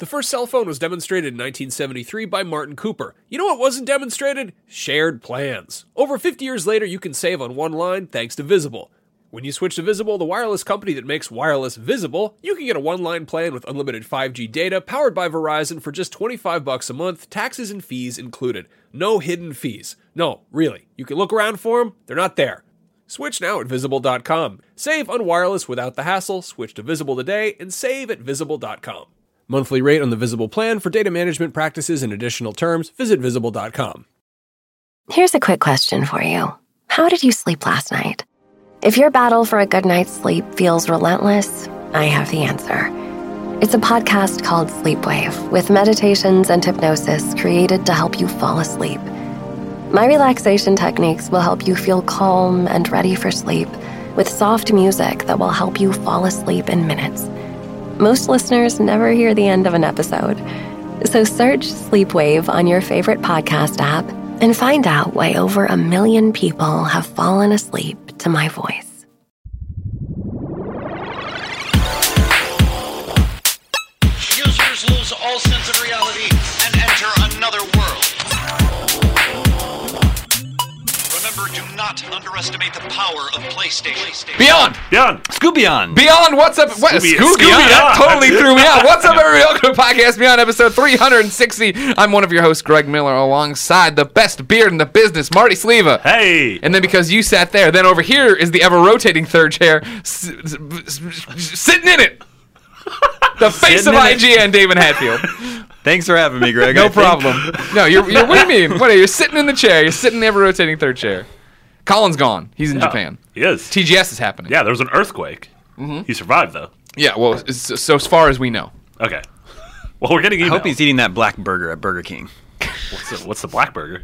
The first cell phone was demonstrated in 1973 by Martin Cooper. You know what wasn't demonstrated? Shared plans. Over 50 years later, you can save on one line thanks to Visible. When you switch to Visible, the wireless company that makes wireless visible, you can get a one-line plan with unlimited 5G data powered by Verizon for just $25 a month, taxes and fees included. No hidden fees. No, really. You can look around for them. They're not there. Switch now at Visible.com. Save on wireless without the hassle. Switch to Visible today and save at Visible.com. Monthly rate on the Visible plan for data management practices and additional terms. Visit Visible.com. Here's a quick question for you. How did you sleep last night? If your battle for a good night's sleep feels relentless, I have the answer. It's a podcast called Sleepwave with meditations and hypnosis created to help you fall asleep. My relaxation techniques will help you feel calm and ready for sleep with soft music that will help you fall asleep in minutes. Most listeners never hear the end of an episode. So search Sleepwave on your favorite podcast app and find out why over 1 million people have fallen asleep to my voice. Users lose all sense of reality and enter another world. Remember, do not underestimate the power of PlayStation. Beyond! Scooby-On! Beyond, what's up? What? Scooby-On? That totally threw me out. What's up, everybody? Welcome to Podcast Beyond, episode 360. I'm one of your hosts, Greg Miller, alongside the best beard in the business, Marty Sleva. Hey! And then because you sat there, then over here is the ever-rotating third chair, sitting in it. The face of IGN, David Hatfield. Thanks for having me, Greg. No problem. No, you're what do you mean? What, you're sitting in the chair. You're sitting in the ever-rotating third chair. Colin's gone. He's in Japan. He is. TGS is happening. Yeah, there was an earthquake. Mm-hmm. He survived, though. Yeah, well, so as far as we know. Okay. Well, we're getting emails. I hope he's eating that black burger at Burger King. What's the black burger?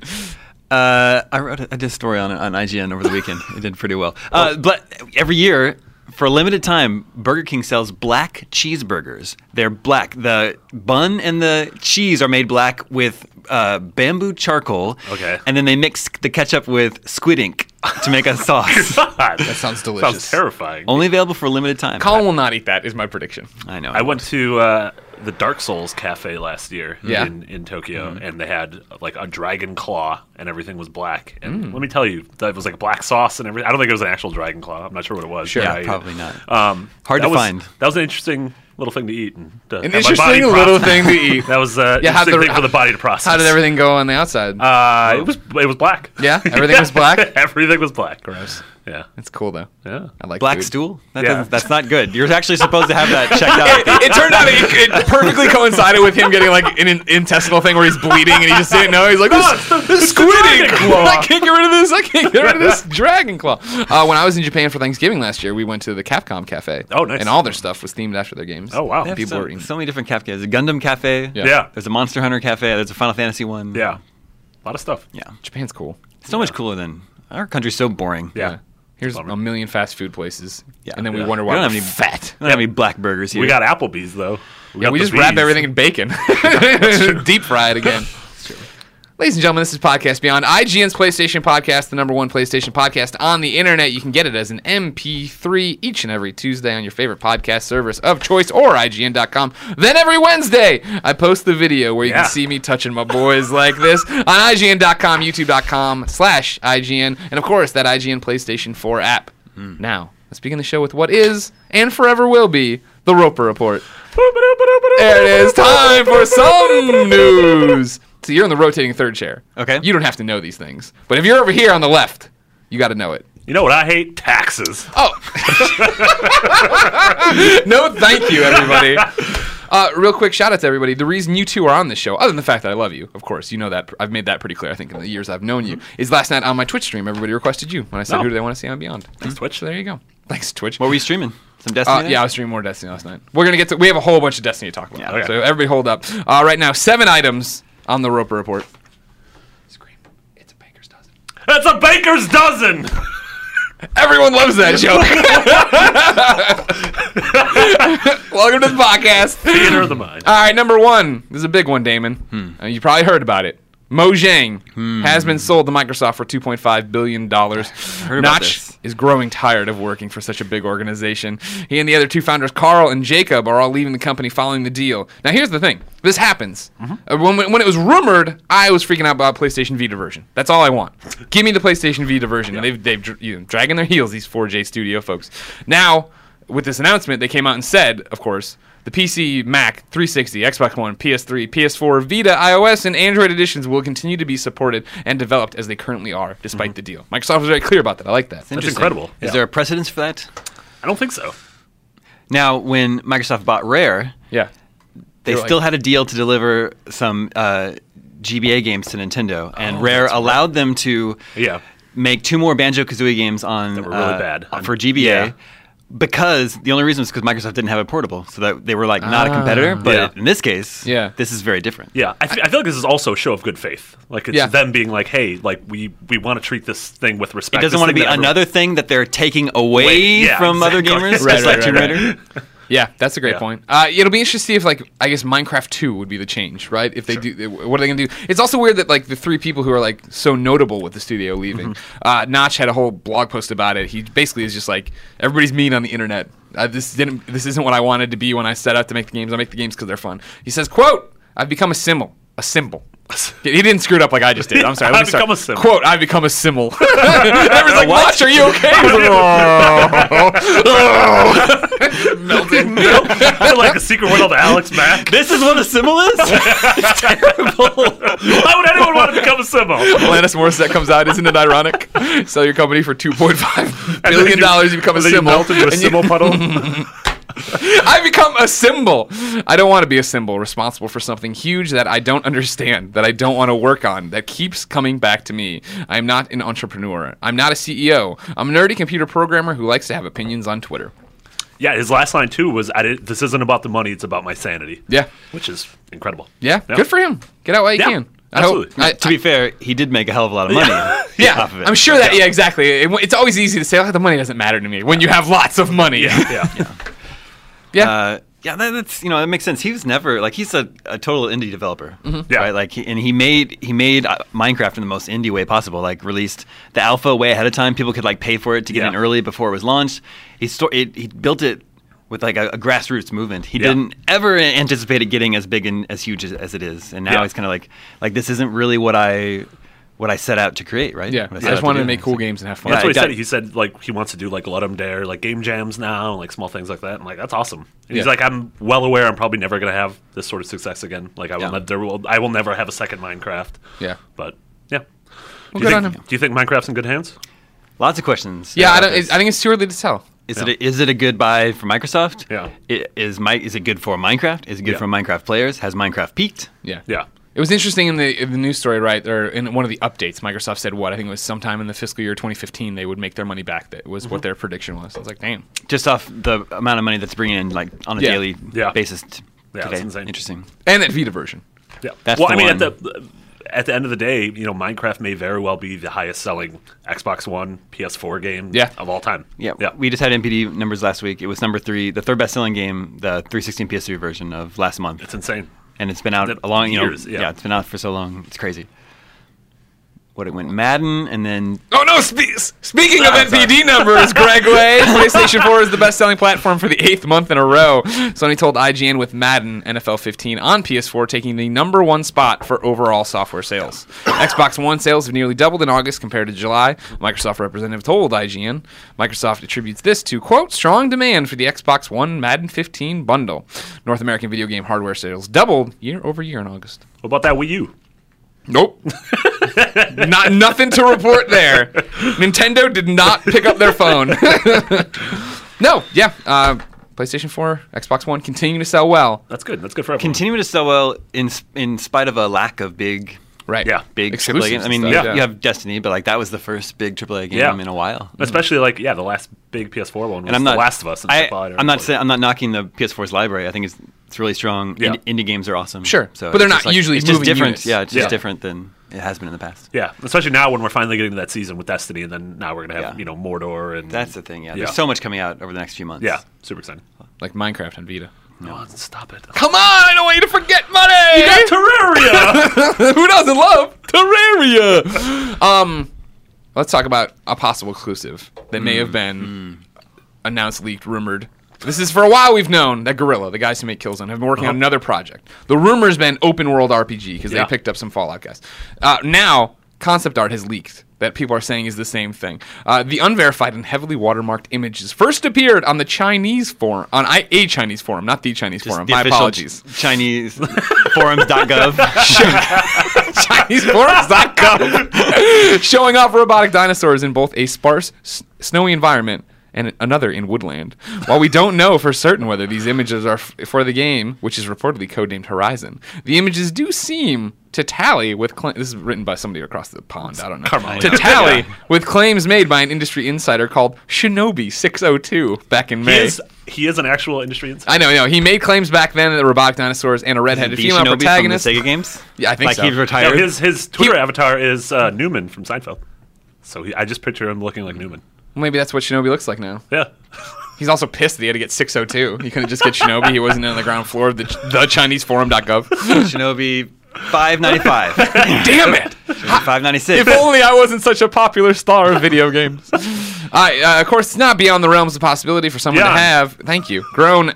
I did a story on IGN over the weekend. It did pretty well. But every year, for a limited time, Burger King sells black cheeseburgers. They're black. The bun and the cheese are made black with bamboo charcoal. Okay. And then they mix the ketchup with squid ink to make a sauce. God. That sounds delicious. Sounds terrifying. Only available for a limited time. Colin will not eat that, is my prediction. I know. I went to the Dark Souls cafe last year in Tokyo, and they had like a dragon claw, and everything was black. And let me tell you, that was like black sauce and everything. I don't think it was an actual dragon claw. I'm not sure what it was. Sure. Yeah, probably not. Hard to find. That was an interesting little thing to eat. And An interesting little thing to eat. That was an interesting thing for the body to process. How did everything go on the outside? It was black. Yeah? Everything was black? Everything was black. Gross. Yeah. It's cool, though. Yeah. I like Black food. stool? Yeah. That's not good. You're actually supposed to have that checked out. It turned out it perfectly coincided with him getting like an intestinal thing where he's bleeding and he just didn't know. He's like, this squid ink claw. I can't get rid of this. I can't get rid of this dragon claw. When I was in Japan for Thanksgiving last year, we went to the Capcom Cafe. Oh, nice. And all their stuff was themed after their games. Oh, wow. They have People were eating. so many different cafes. There's a Gundam cafe. Yeah. There's a Monster Hunter cafe. There's a Final Fantasy one. Yeah. A lot of stuff. Yeah. Japan's cool. So much cooler than our country's so boring. Yeah. Here's a million fast food places. Yeah. And then we Yeah. wonder We why don't we're have any fat. We don't have any black burgers here. We got Applebee's, though. Yeah, we got just the wrap V's. everything in bacon. Deep fried again. Ladies and gentlemen, this is Podcast Beyond, IGN's PlayStation podcast, the #1 PlayStation podcast on the internet. You can get it as an MP3 each and every Tuesday on your favorite podcast service of choice or IGN.com. Then every Wednesday, I post the video where you can see me touching my boys like this on IGN.com, YouTube.com/IGN, and of course, that IGN PlayStation 4 app. Now, let's begin the show with what is, and forever will be, the Roper Report. There it is, time for some news. So you're in the rotating third chair. Okay. You don't have to know these things. But if you're over here on the left, you got to know it. You know what I hate? Taxes. Oh. No, thank you, everybody. Real quick shout out to everybody. The reason you two are on this show, other than the fact that I love you, of course, you know that. I've made that pretty clear, I think, in the years I've known you, is last night on my Twitch stream, everybody requested you when I said, who do they want to see on Beyond? Thanks, Twitch. So there you go. Thanks, Twitch. What were you streaming? Some Destiny? Yeah, I was streaming more Destiny last night. We're going to get to, we have a whole bunch of Destiny to talk about. Yeah, okay. So everybody hold up. Right now, 7 items on the Roper Report. Scream. It's a baker's dozen. That's a baker's dozen. Everyone loves that joke. Welcome to the podcast. Theater of the mind. All right, number 1. This is a big one, Damon. You probably heard about it. Mojang has been sold to Microsoft for $2.5 billion. Notch is growing tired of working for such a big organization. He and the other two founders, Carl and Jacob, are all leaving the company following the deal. Now, here's the thing. This happens. When it was rumored, I was freaking out about PlayStation Vita version. That's all I want. Give me the PlayStation Vita version. Yeah. They've dragging their heels, these 4J Studio folks. Now, with this announcement, they came out and said, of course, the PC, Mac, 360, Xbox One, PS3, PS4, Vita, iOS, and Android editions will continue to be supported and developed as they currently are, despite the deal. Microsoft was very clear about that. I like that. That's incredible. Is there a precedence for that? I don't think so. Now, when Microsoft bought Rare, they still had a deal to deliver some GBA games to Nintendo, and Rare allowed them to make 2 more Banjo-Kazooie games on that were really bad for GBA. Yeah. Because the only reason was because Microsoft didn't have a portable, so that they were like not a competitor. But in this case, this is very different. Yeah, I feel like this is also a show of good faith. Like it's them being like, hey, like we want to treat this thing with respect. It doesn't want to be another thing that they're taking away from other gamers, just like Tomb Raider. Yeah, that's a great point. It'll be interesting to see if, like, I guess Minecraft 2 would be the change, right? If they do, what are they going to do? It's also weird that, like, the 3 people who are, like, so notable with the studio leaving. Notch had a whole blog post about it. He basically is just like, everybody's mean on the internet. This isn't what I wanted to be when I set out to make the games. I make the games because they're fun. He says, quote, I've become a symbol. He didn't screw it up like I just did. I'm sorry. Let me start. A symbol. Quote, I've become a symbol. Everyone's like, Notch, are you okay? Melting. Like a secret world of Alex Mack. This is what a symbol is? It's terrible. Why would anyone want to become a symbol? Alanis Morissette comes out. Isn't it ironic? Sell your company for $2.5 billion. You become a symbol. You melt into a symbol puddle. I become a symbol. I don't want to be a symbol responsible for something huge that I don't understand, that I don't want to work on, that keeps coming back to me. I am not an entrepreneur. I'm not a CEO. I'm a nerdy computer programmer who likes to have opinions on Twitter. Yeah, his last line, too, was, this isn't about the money, it's about my sanity. Yeah. Which is incredible. Yeah, good for him. Get out while you can. Absolutely. To be fair, he did make a hell of a lot of money. Off of it. I'm sure that, exactly. It's always easy to say, the money doesn't matter to me when you have lots of money. Yeah, that's that makes sense. He was never he's a total indie developer, right? Like, he made Minecraft in the most indie way possible. Like, released the alpha way ahead of time. People could pay for it to get in early before it was launched. He built it with a grassroots movement. He didn't ever anticipate it getting as big and as huge as it is. And now he's kind of like this isn't really what I set out to create, right? Yeah, I just wanted to make cool games and have fun. That's what he said. He said he wants to do Let 'em Dare, game jams now, small things like that. And that's awesome. And he's like, I'm well aware I'm probably never going to have this sort of success again. I will never have a second Minecraft. Yeah, but yeah. Well, good on him. Do you think Minecraft's in good hands? Lots of questions. Yeah, I think it's too early to tell. Is it a good buy for Microsoft? Yeah. Is it good for Minecraft? Is it good for Minecraft players? Has Minecraft peaked? Yeah. Yeah. It was interesting in the news story, right? Or in one of the updates, Microsoft said I think it was sometime in the fiscal year 2015 they would make their money back. That was what their prediction was. I was like, damn. Just off the amount of money that's bringing in on a daily basis today. That's insane. Interesting. And that Vita version. Yeah. That's at the end of the day, Minecraft may very well be the highest selling Xbox One, PS4 game of all time. Yeah. We just had NPD numbers last week. It was number 3, the third best selling game, the 360 and PS3 version of last month. It's insane. And it's been out a long years. It's been out for so long. It's crazy. It went Madden, and then... Oh, no! Speaking of NPD numbers, Greg Way, PlayStation 4 is the best-selling platform for the 8th month in a row. Sony told IGN with Madden NFL 15 on PS4 taking the number 1 spot for overall software sales. Xbox One sales have nearly doubled in August compared to July. A Microsoft representative told IGN. Microsoft attributes this to, quote, strong demand for the Xbox One Madden 15 bundle. North American video game hardware sales doubled year over year in August. What about that Wii U? Nope. Nothing to report there. Nintendo did not pick up their phone. No, PlayStation 4, Xbox One continue to sell well. That's good. That's good for everyone. Continue to sell well in spite of a lack of big... Right. Yeah. Big AAA games. I mean, you have Destiny, but that was the first big AAA game in a while. Especially the last big PS4 one was The Last of Us. I'm not knocking the PS4's library. I think it's really strong. Yeah. Indie games are awesome. Sure. So but they're not usually it's just different. Units. Yeah, it's just different than it has been in the past. Yeah. Especially now when we're finally getting to that season with Destiny, and then now we're going to have Mordor. And that's the thing, There's so much coming out over the next few months. Yeah. Super exciting. Like Minecraft and Vita. No, stop it. Come on, I don't want you to forget money! You got Terraria! Who doesn't love Terraria. Let's talk about a possible exclusive that may have been announced, leaked, rumored. This is for a while we've known that Guerrilla, the guys who make Killzone, have been working on another project. The rumor's been open world RPG because they picked up some Fallout guys. Now, concept art has leaked that people are saying is the same thing. The unverified and heavily watermarked images first appeared on the Chinese forum, on a Chinese forum, not the Chinese forum. The My official apologies. Chinese forums.gov. ChineseForums.gov showing off robotic dinosaurs in both a sparse, snowy environment and another in woodland. While we don't know for certain whether these images are for the game, which is reportedly codenamed Horizon, the images do seem to tally with this is written by somebody across the pond, I don't know. To tally with claims made by an industry insider called Shinobi602 back in May. He is an actual industry insider. I know. He made claims back then that the robotic dinosaurs and a redheaded female Shinobi protagonist. from the Sega games? Yeah, I think like so. He's retired. No, his Twitter avatar is Newman from Seinfeld. So I just picture him looking like Newman. Well, maybe that's what Shinobi looks like now. Yeah. He's also pissed that he had to get 602. He couldn't just get Shinobi. He wasn't on the ground floor of the ChineseForum.gov. Shinobi $5.95. Damn it! $5.96. If only I wasn't such a popular star of video games. Of course, it's not beyond the realms of possibility for someone to have, thank you, gone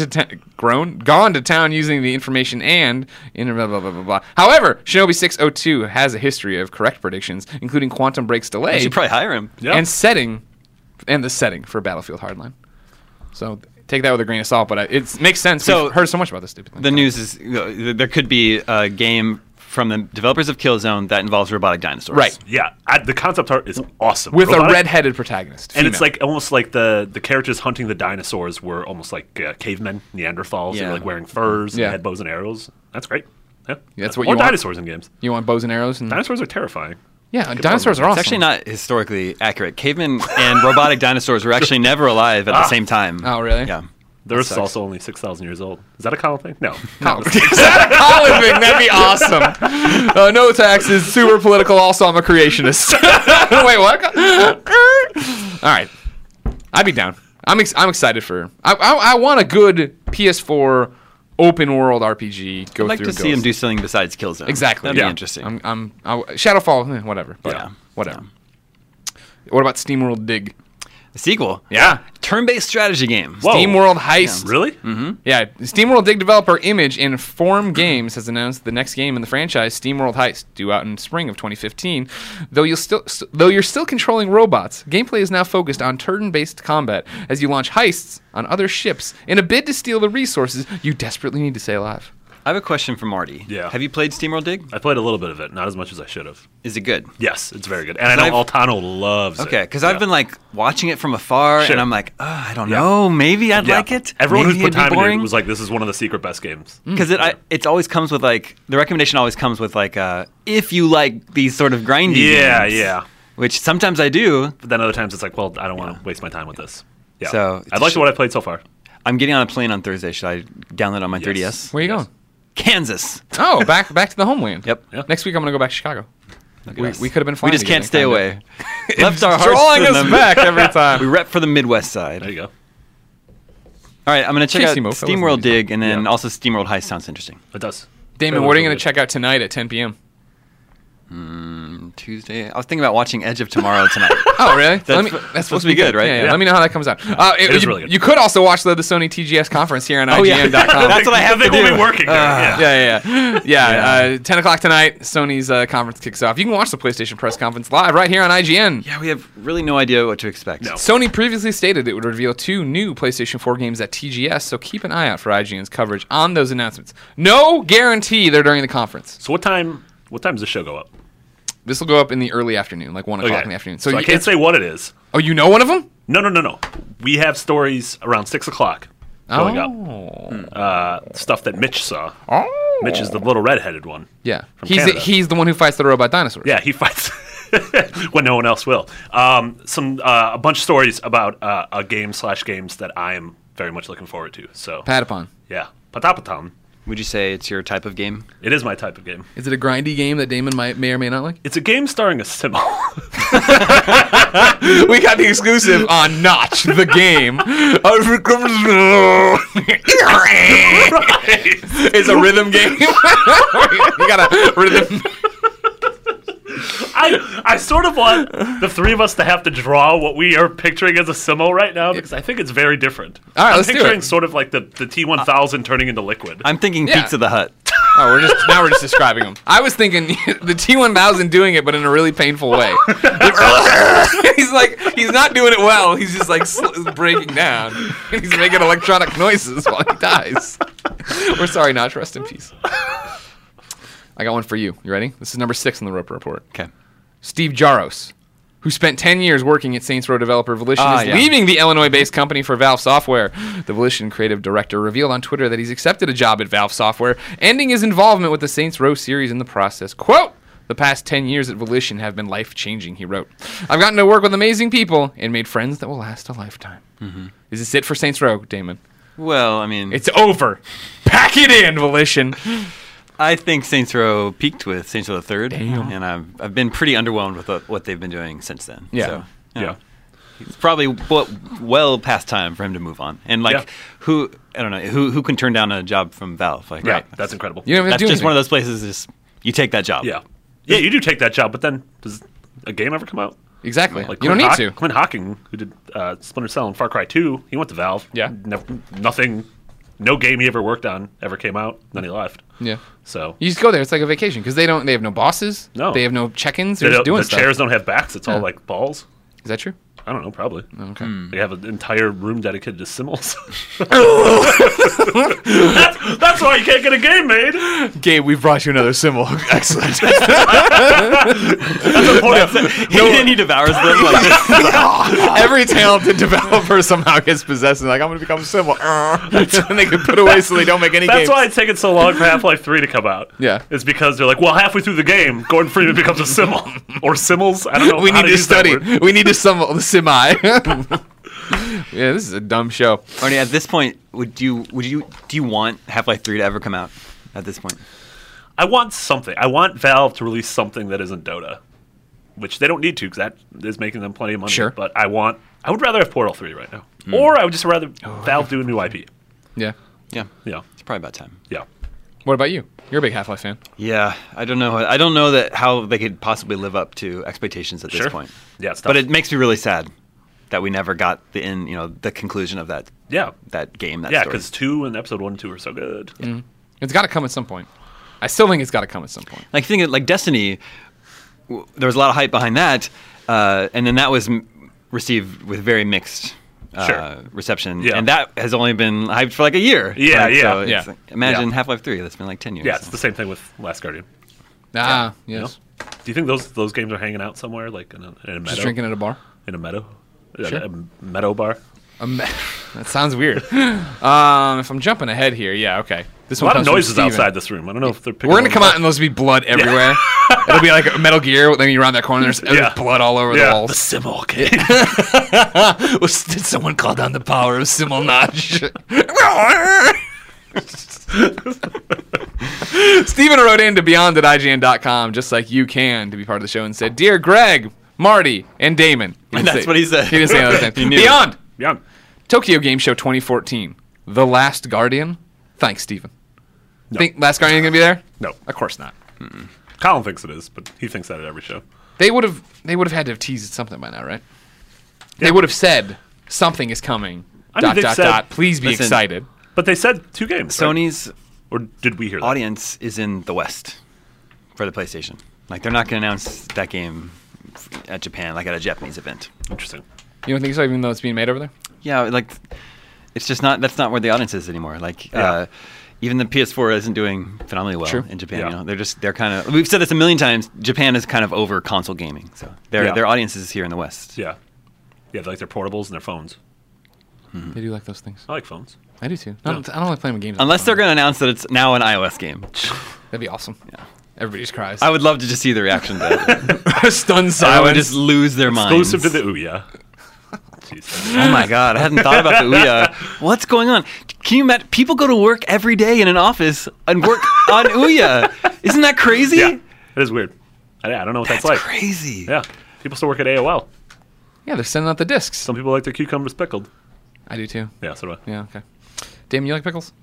to town using the information and in blah, blah, blah, blah, blah. However, Shinobi 602 has a history of correct predictions, including Quantum Break's delay. You should probably hire him. Yeah. And the setting for Battlefield Hardline. So take that with a grain of salt, but it makes sense. So we've heard so much about this stupid thing. The news is there could be a game from the developers of Killzone that involves robotic dinosaurs. Right. Yeah. The concept art is awesome. With Robotic, a red-headed protagonist. And it's female. like almost like the characters hunting the dinosaurs were almost like cavemen, Neanderthals. They Yeah. were like wearing furs and Yeah. had bows and arrows. That's great. Yeah. That's what More you want. dinosaurs in games. You want bows and arrows? And Dinosaurs are terrifying. yeah, dinosaurs are awesome. It's actually not historically accurate. Cavemen and robotic dinosaurs were actually never alive at the same time. Oh, really? Yeah. The Earth's sucks. also only 6,000 years old. Is that a common thing? No. No. Is that a Colin thing? That'd be awesome. No taxes, super political, also I'm a creationist. Wait, what? All right. I'd be down. I'm excited for... I want a good PS4 open world RPG go I'd like through. to see him do something besides Killzone. Exactly. That'd Yeah. be interesting. Shadowfall, whatever. But Yeah. whatever. What about SteamWorld Dig? A sequel. Yeah. Turn-based strategy game. Whoa. SteamWorld Heist. Really? Mm-hmm. Yeah, SteamWorld Dig developer Image Inform Games has announced the next game in the franchise, SteamWorld Heist, due out in spring of 2015. Though you're still controlling robots, gameplay is now focused on turn-based combat as you launch heists on other ships in a bid to steal the resources you desperately need to stay alive. I have a question for Marty. Yeah. Have you played SteamWorld Dig? I played a little bit of it, not as much as I should have. Is it good? Yes, it's very good. And I know Altano loves it. Okay, because Yeah. I've been like watching it from afar, Sure. and I'm like, I don't know, maybe I'd Yeah. like it. Everyone maybe who's put it'd be time into boring. it was like, this is one of the secret best games. Because it always comes with like the recommendation always comes with like if you like these sort of grindy Yeah, games, yeah. which sometimes I do. But then other times it's like, well, I don't want to waste my time with this. Yeah. So, I liked what I played so far. I'm getting on a plane on Thursday. Should I download it on my 3DS? Where you Yes. going? Kansas. Oh, back to the homeland. Yep. Yeah. Next week I'm going to go back to Chicago. Yes. We could have been flying We just can't together, stay kinda. away. Left our hearts Drawing in us the- back every time. We rep for the Midwest side. There you go. All right, I'm going to check out Chasey Mo, fellas, SteamWorld ladies. Dig, and then Yeah. also SteamWorld Heist sounds interesting. It does. Damon, That what are was you going really to check out tonight at 10 p.m.? Tuesday. I was thinking about watching Edge of Tomorrow tonight. Oh, really? That's supposed to be good, right? Yeah. Yeah. Let me know how that comes out. It is you, really good. You could also watch the Sony TGS conference here on Oh, yeah. IGN.com. That's what I have They to will do. be working there. Yeah. Yeah. 10 o'clock tonight, Sony's conference kicks off. You can watch the PlayStation press conference live right here on IGN. Yeah, we have really no idea what to expect. No. Sony previously stated it would reveal 2 new PlayStation 4 games at TGS, so keep an eye out for IGN's coverage on those announcements. No guarantee they're during the conference. So what time does the show go up? This will go up in the early afternoon, like 1 o'clock Okay. in the afternoon. So you I can't say what it is. Oh, you know one of them? No. We have stories around 6 o'clock going up. Stuff that Mitch saw. Oh. Mitch is the little redheaded one. Yeah. From He's Canada. he's the one who fights the robot dinosaurs. Yeah, he fights when no one else will. A bunch of stories about a game/games that I am very much looking forward to. So Patapon. yeah, Patapatam. Would you say it's your type of game? It is my type of game. Is it a grindy game that Damon may or may not like? It's a game starring a Simmel. We got the exclusive on Notch, the game. It's a rhythm game. You got a rhythm. I sort of want the three of us to have to draw what we are picturing as a Simo right now because I think it's very different. All right, I'm let's do picturing it. sort of like the T1000 turning into liquid. I'm thinking Yeah. Pizza the Hut. Oh, we're just describing them. I was thinking the T1000 doing it, but in a really painful way. He's not doing it well. He's just like breaking down. He's making electronic noises while he dies. We're sorry, Notch. Rest in peace. I got one for you. You ready? This is number 6 on the Roper Report. Okay. Steve Jaros, who spent 10 years working at Saints Row developer Volition, is leaving the Illinois-based company for Valve Software. The Volition creative director revealed on Twitter that he's accepted a job at Valve Software, ending his involvement with the Saints Row series in the process. Quote, "The past 10 years at Volition have been life-changing," he wrote. "I've gotten to work with amazing people and made friends that will last a lifetime." Mm-hmm. Is this it for Saints Row, Damon? Well, I mean, It's over. Pack it in, Volition. I think Saints Row peaked with Saints Row the Third, and I've been pretty underwhelmed with what they've been doing since then. Yeah. So, Yeah. It's probably well past time for him to move on. And like, who can turn down a job from Valve? Like, Yeah, that's incredible. You don't have to that's do just anything. one of those places. Is you take that job? Yeah. Yeah, you do take that job, but then does a game ever come out? Exactly. Like You don't need to. Clint Hawking, who did Splinter Cell and Far Cry 2, he went to Valve. Yeah. No game he ever worked on ever came out. Then he left. Yeah. So You just go there. It's like a vacation because they have no bosses. No. They have no check-ins. They're just doing the stuff. chairs don't have backs. It's all like balls. Is that true? I don't know, probably. Okay. They have an entire room dedicated to Simmels. that's why you can't get a game made. Gabe, we've brought you another symbol. Excellent. He devours them. Like, Every talented developer somehow gets possessed and like, I'm going to become a symbol. And they can put away so they don't make any That's games. why it's taken so long for Half-Life 3 to come out. Yeah. It's because they're like, well, halfway through the game, Gordon Freeman becomes a Simmel. Or Simmels. I don't know. We how need to use that study. word. We need to symbol the semi. Yeah, this is a dumb show. Arnie, at this point, do you want Half-Life 3 to ever come out? At this point, I want something. I want Valve to release something that isn't Dota, which they don't need to because that is making them plenty of money. Sure. But I would rather have Portal 3 right now. Or I would just rather Valve do a new IP. Yeah. yeah, Yeah. it's probably about time. Yeah. What about you? You're a big Half-Life fan. Yeah, I don't know. I don't know that how they could possibly live up to expectations at Sure. this point. Yeah, it's tough. But it makes me really sad that we never got the conclusion of that Yeah. game. That Yeah, story. because 2 and episode 1 and 2 are so good. It's got to come at some point. I still think it's got to come at some point. like think of, like Destiny, there was a lot of hype behind that, and then that was received with very mixed Sure. reception, Yeah. and that has only been hyped for like a year. Yeah, right? yeah. So it's Yeah. like, imagine Yeah. Half-Life 3. That's been like 10 years. Yeah, it's the same thing with Last Guardian. Ah, You know? yes. Do you think those games are hanging out somewhere, like in a meadow? Just drinking at a bar. In a meadow? Sure. A meadow bar? That sounds weird. If I'm jumping ahead here, yeah, okay. This A one lot of comes from noises Steven. outside this room. I don't know if they're picking We're gonna them come up. out and there's be blood everywhere. It'll be like a Metal Gear. Then you round that corner, there's blood all over the The walls. Simmel game. Did someone call down the power of Simmel Notch? Steven wrote in to beyond@ign.com, just like you can, to be part of the show, and said, "Dear Greg, Marty, and Damon." And that's what he said. He didn't say another thing. He knew. Beyond Yeah. Tokyo Game Show 2014, The Last Guardian. Thanks, Steven. No. Think Last Guardian gonna be there? No. Of course not. Colin thinks it is, but he thinks that at every show. They would have had to have teased something by now, right? They would have said something is coming. I mean, they've said- Please be Listen, excited. But they said 2 games. right? Sony's Or did we hear that? audience is in the West for the PlayStation. Like they're not going to announce that game at Japan, like at a Japanese event. Interesting. You don't think so, even though it's being made over there? Yeah, like it's just not. That's not where the audience is anymore. Like Yeah. even the PS4 isn't doing phenomenally well True. in Japan. Yeah. You know, they're kind of. We've said this a million times. Japan is kind of over console gaming, so Yeah. their audience is here in the West. Yeah. Yeah, they like their portables and their phones. They do like those things. I like phones. I do too. I don't like playing with games. Unless they're going to announce that it's now an iOS game. That'd be awesome. Yeah. Everybody just cries. I would love to just see the reaction to that. Stunned I silence. would just lose their minds. Exclusive to the Ouya. Jeez. Oh my god, I hadn't thought about the Ouya. What's going on? Can you imagine? People go to work every day in an office and work on Ouya. Isn't that crazy? Yeah, it is weird. I don't know what that's like. Crazy. Yeah, people still work at AOL. Yeah, they're sending out the discs. Some people like their cucumbers pickled. I do too. Yeah, so do I. Yeah, okay. Damon, you like pickles?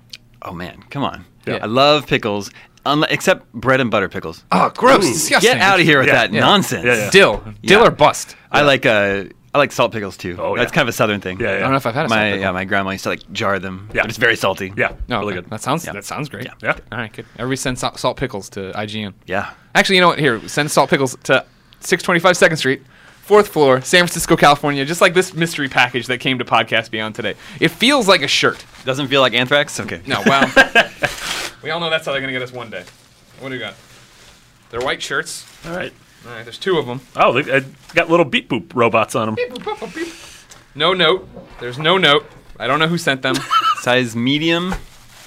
Oh man, come on. Yeah. I love pickles, except bread and butter pickles. Oh, gross. Disgusting. Get out of here with Yeah. that nonsense. Yeah. Dill Yeah. or bust. I like salt pickles too. Oh, That's yeah. kind of a southern thing. Yeah, I don't know if I've had a My salt pickle. my grandma used to like jar them. Yeah. But it's very salty. Yeah, No, really okay. good. That sounds great. Yeah. All right, good. Everybody send salt pickles to IGN. Yeah. Actually, you know what? Here, send salt pickles to 625 2nd Street, 4th floor, San Francisco, California, just like this mystery package that came to Podcast Beyond today. It feels like a shirt. Doesn't feel like anthrax? Okay. No, well, we all know that's how they're going to get us one day. What do you got? They're white shirts. All right. All right, there's 2 of them. Oh, they got little beep boop robots on them. No note. There's no note. I don't know who sent them. Size medium.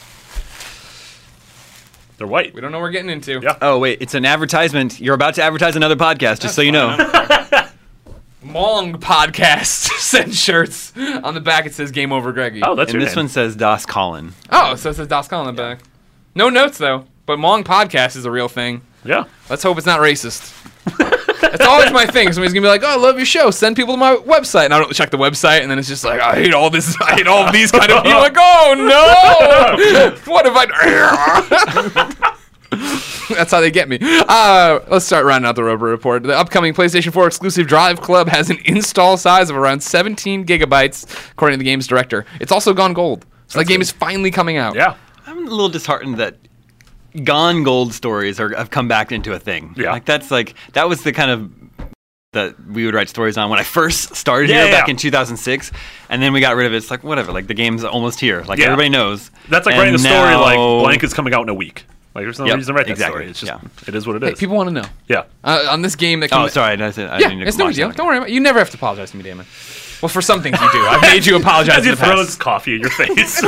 They're white. We don't know what we're getting into. Yeah. Oh, wait. It's an advertisement. You're about to advertise another podcast, just so you know. Mong Podcast sent shirts. On the back it says Game Over Greggy. Oh, that's And your this name. one says Das Colin. Oh, so it says Dascal on the back. No notes, though. But Mong Podcast is a real thing. Yeah. Let's hope it's not racist. That's always my thing. Somebody's going to be like, oh, I love your show. Send people to my website. And I don't check the website. And then it's just like, I hate all this. I hate all of these kind of people. Like, oh, no. What have I... That's how they get me. Let's start rounding out the Robo Report. The upcoming PlayStation 4 exclusive Drive Club has an install size of around 17 gigabytes, according to the game's director. It's also gone gold. So that game is finally coming out. Yeah. I'm a little disheartened that gone gold stories have come back into a thing. Yeah. That was the kind of that we would write stories on when I first started here back in 2006, and then we got rid of it. It's like, whatever, like the game's almost here. Like everybody knows. That's like And writing a story now- like blank is coming out in a week. Like there's no Yep, reason to write that exactly, story. It's just yeah. it is what it Hey, is. people want to know. Yeah. On this game that Oh, comes... sorry. I Yeah, didn't it's no watch big deal. that. Don't worry about it. You never have to apologize to me, Damon. Well, for some things you do. I've made you apologize As in he the past. throws coffee in your face.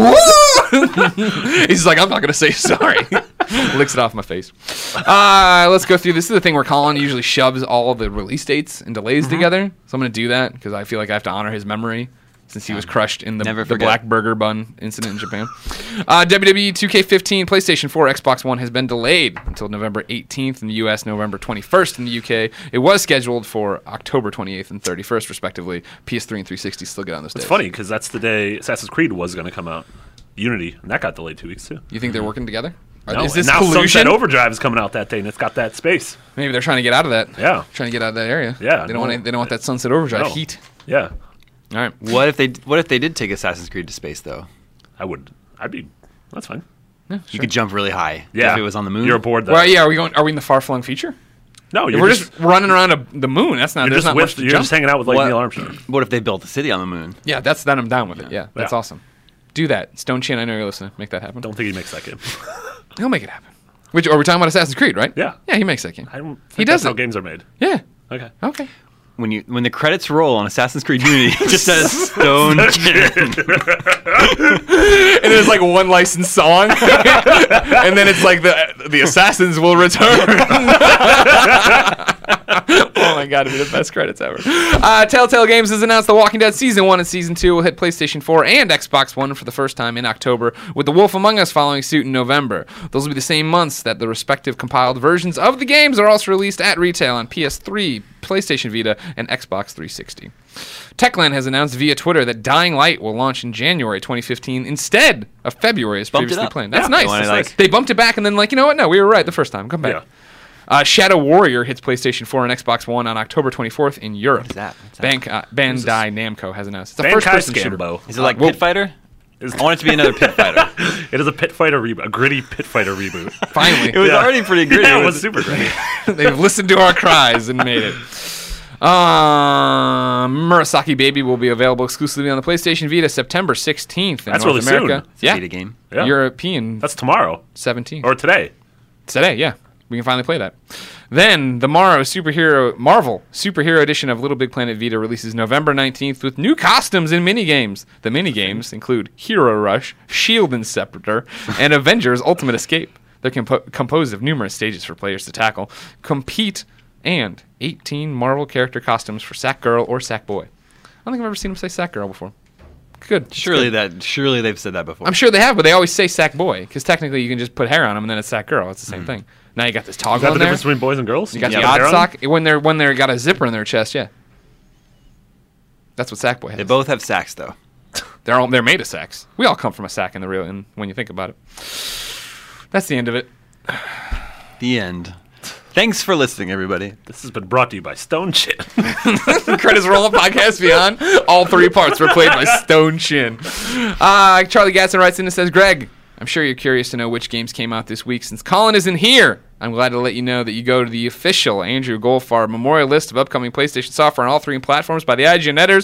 He's like, I'm not going to say sorry. Licks it off my face. Let's go through. This is the thing where Colin usually shoves all of the release dates and delays together. So I'm going to do that because I feel like I have to honor his memory since he was crushed in the forget. Black Burger Bun incident in Japan. WWE 2K15 PlayStation 4 Xbox One has been delayed until November 18th in the US, November 21st in the UK. It was scheduled for October 28th and 31st, respectively. PS3 and 360 still get on those days. It's funny because that's the day Assassin's Creed was going to come out. Unity, and that got delayed 2 weeks too. You think they're working together? No, Is this and now collusion? Sunset Overdrive is coming out that day, and it's got that space. Maybe they're trying to get out of that. Yeah. Trying to get out of that area. Yeah, They don't no. want. They don't want that Sunset Overdrive No. heat. Yeah, All right. What if they did take Assassin's Creed to space though? I'd be. That's fine. You could jump really high. Yeah, If it was on the moon. You're aboard that. Well, yeah. Are we in the far-flung future? No, If you're we're just running around the moon. That's not. you're There's just not much to you're jump. just hanging out with like What- Neil Armstrong. What if they built a city on the moon? Yeah, then I'm down with it. Yeah, that's Yeah. awesome. Do that, Stone Chin. I know you're listening. Make that happen. Don't think he makes that game. He'll make it happen. Which are we talking about? Assassin's Creed, right? Yeah. Yeah, he makes that game. I don't. Think He that's does how it. games are made. Yeah. Okay. Okay. When the credits roll on Assassin's Creed Unity, it just says Stone Chin. And there's like one licensed song, and then it's like the assassins will return. Oh my god, it'd be the best credits ever. Telltale Games has announced The Walking Dead Season 1 and Season 2 will hit PlayStation 4 and Xbox One for the first time in October, with The Wolf Among Us following suit in November. Those will be the same months that the respective compiled versions of the games are also released at retail on PS3, PlayStation Vita, and Xbox 360. Techland has announced via Twitter that Dying Light will launch in January 2015 instead of February as Bumped it previously up. planned. That's Yeah, nice. the one I That's like. They bumped it back and then you know what? No, we were right the first time. Come back. Yeah. Shadow Warrior hits PlayStation 4 and Xbox One on October 24th in Europe. What is that? What's that? Bandai Namco has announced. It's a Bankai first-person shooter. Scambo. Is it like Whoa. Pit Fighter? I want it to be another Pit Fighter. It is a Pit Fighter reboot, a gritty Pit Fighter reboot. Finally. It was Yeah. already pretty gritty. Yeah, it was super gritty. They've listened to our cries and made it. Murasaki Baby will be available exclusively on the PlayStation Vita September 16th in That's North really America. soon. It's a Yeah. Vita game. Yeah. European That's tomorrow 17th. or today. Today, yeah. We can finally play that. Then, the Marvel Superhero Edition of Little Big Planet Vita releases November 19th with new costumes and minigames. The minigames include Hero Rush, Shield Inceptor, and Avengers Ultimate Escape. They're composed of numerous stages for players to tackle, compete, and 18 Marvel character costumes for Sackgirl or Sackboy. I don't think I've ever seen them say Sackgirl before. Good. It's Surely good. they've said that before. I'm sure they have, but they always say Sackboy because technically you can just put hair on them and then it's Sackgirl. It's the same thing. Now you got this Is toggle that in the there. difference between boys and girls? You got Yeah. the Hair odd on them? sock when they got a zipper in their chest. Yeah, that's what Sackboy has. They both have sacks though. They're made of sacks. We all come from a sack in the real, and when you think about it. That's the end of it. The end. Thanks for listening, everybody. This has been brought to you by Stone Chin. Credits Roll Up Podcast Beyond. All 3 parts were played by Stone Chin. Charlie Gatson writes in and says, Greg, I'm sure you're curious to know which games came out this week. Since Colin isn't here, I'm glad to let you know that you go to the official Andrew Goldfarb memorial list of upcoming PlayStation software on all 3 platforms by the IGN editors.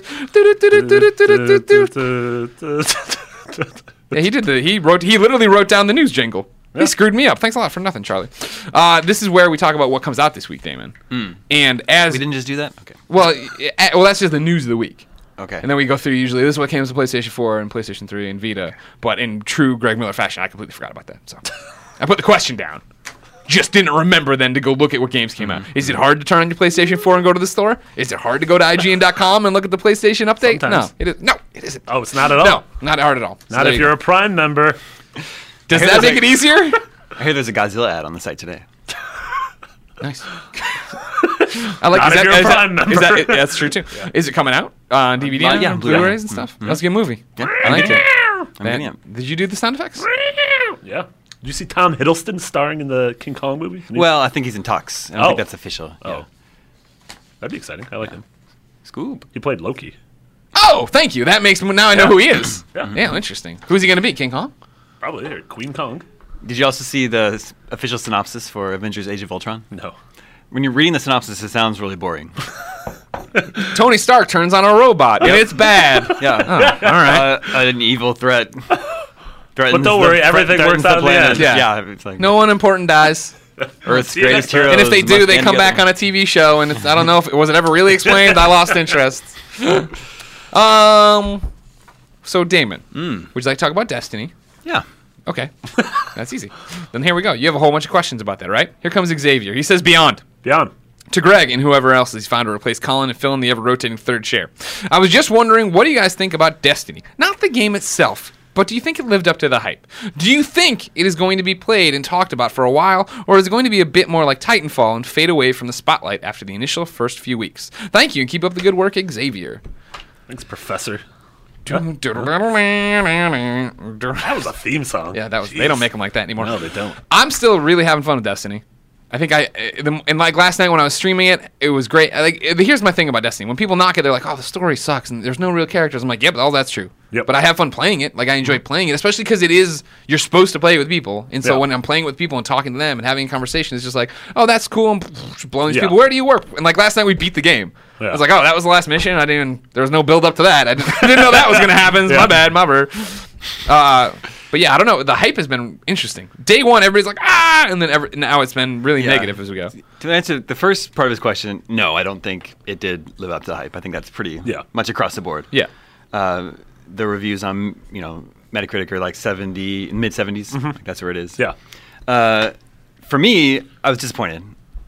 Yeah, he did. He literally wrote down the news jingle. He screwed me up. Thanks a lot for nothing, Charlie. This is where we talk about what comes out this week, Damon. And as we didn't just do that. Okay. Well, that's just the news of the week. Okay. And then we go through usually, this is what came to PlayStation 4 and PlayStation 3 and Vita. But in true Greg Miller fashion, I completely forgot about that. So I put the question down. Just didn't remember then to go look at what games came out. Is it hard to turn on your PlayStation 4 and go to the store? Is it hard to go to IGN.com and look at the PlayStation update? Sometimes. No, it isn't. Oh, it's not at all? No, not hard at all. Not if you're a Prime member. Does that make it easier? I hear there's a Godzilla ad on the site today. Nice. I like Not if you're a Prime member. That's true too. Yeah. Is it coming out on DVD and Blu-rays and stuff? That's a good movie. Yeah. I like it. Did you do the sound effects? Yeah. Did you see Tom Hiddleston starring in the King Kong movie? Well, I think he's in talks. I don't think that's official. Oh. Yeah. That'd be exciting. I like him. Scoop. He played Loki. Oh, thank you. That makes me, now I know who he is. Yeah. Yeah, interesting. Who's he going to be, King Kong? Probably, or Queen Kong. Did you also see the official synopsis for Avengers Age of Ultron? No. When you're reading the synopsis, it sounds really boring. Tony Stark turns on a robot, and it's bad. Yeah. Oh, all right. An evil threat. But don't worry, everything works out in the end. Yeah. It's like no one important dies. Earth's See you greatest next time. heroes. And if they do, must they band come back on together. a TV show, and I don't know if it was ever really explained. I lost interest. So Damon, would you like to talk about Destiny? Yeah. Okay, that's easy. Then here we go. You have a whole bunch of questions about that, right? Here comes Xavier. He says Beyond. Beyond. To Greg and whoever else he's found to replace Colin and fill in the ever-rotating third chair. I was just wondering, what do you guys think about Destiny? Not the game itself, but do you think it lived up to the hype? Do you think it is going to be played and talked about for a while, or is it going to be a bit more like Titanfall and fade away from the spotlight after the initial first few weeks? Thank you, and keep up the good work, Xavier. Thanks, Professor. That That was a theme song. Yeah, that was. Jeez. They don't make them like that anymore. No, they don't. I'm still really having fun with Destiny. I think and like last night when I was streaming it, it was great. Here's my thing about Destiny: when people knock it, they're like, "Oh, the story sucks and there's no real characters." I'm like, "Yep, all that's true." Yep. But I have fun playing it. Like I enjoy playing it, especially because you're supposed to play it with people. And so when I'm playing with people and talking to them and having a conversation, it's just like, "Oh, that's cool." I'm blowing these people. Where do you work? And like last night we beat the game. Yeah. I was like, "Oh, that was the last mission." There was no build up to that. I didn't know that was gonna happen. It's my bad, my bird. But yeah, I don't know. The hype has been interesting. Day one, everybody's like, and then now it's been really negative as we go. To answer the first part of his question, no, I don't think it did live up to the hype. I think that's pretty much across the board. Yeah. The reviews on Metacritic are like 70, mid 70s. Like that's where it is. Yeah. For me, I was disappointed.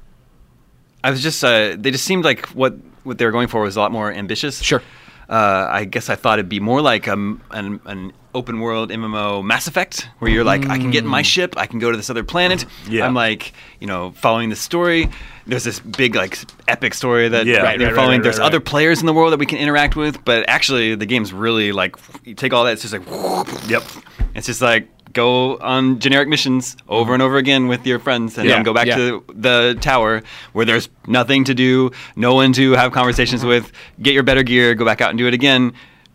I was just they just seemed like what they were going for was a lot more ambitious. Sure. I guess I thought it'd be more like an open world MMO Mass Effect, where you're like, I can get in my ship, I can go to this other planet. Yeah. I'm like, following the story. There's this big like epic story that they're following. There's other players in the world that we can interact with, but actually the game's really like, you take all that, it's just like, Yep. it's just like, go on generic missions over and over again with your friends, and then go back to the tower where there's nothing to do, no one to have conversations with, get your better gear, go back out and do it again.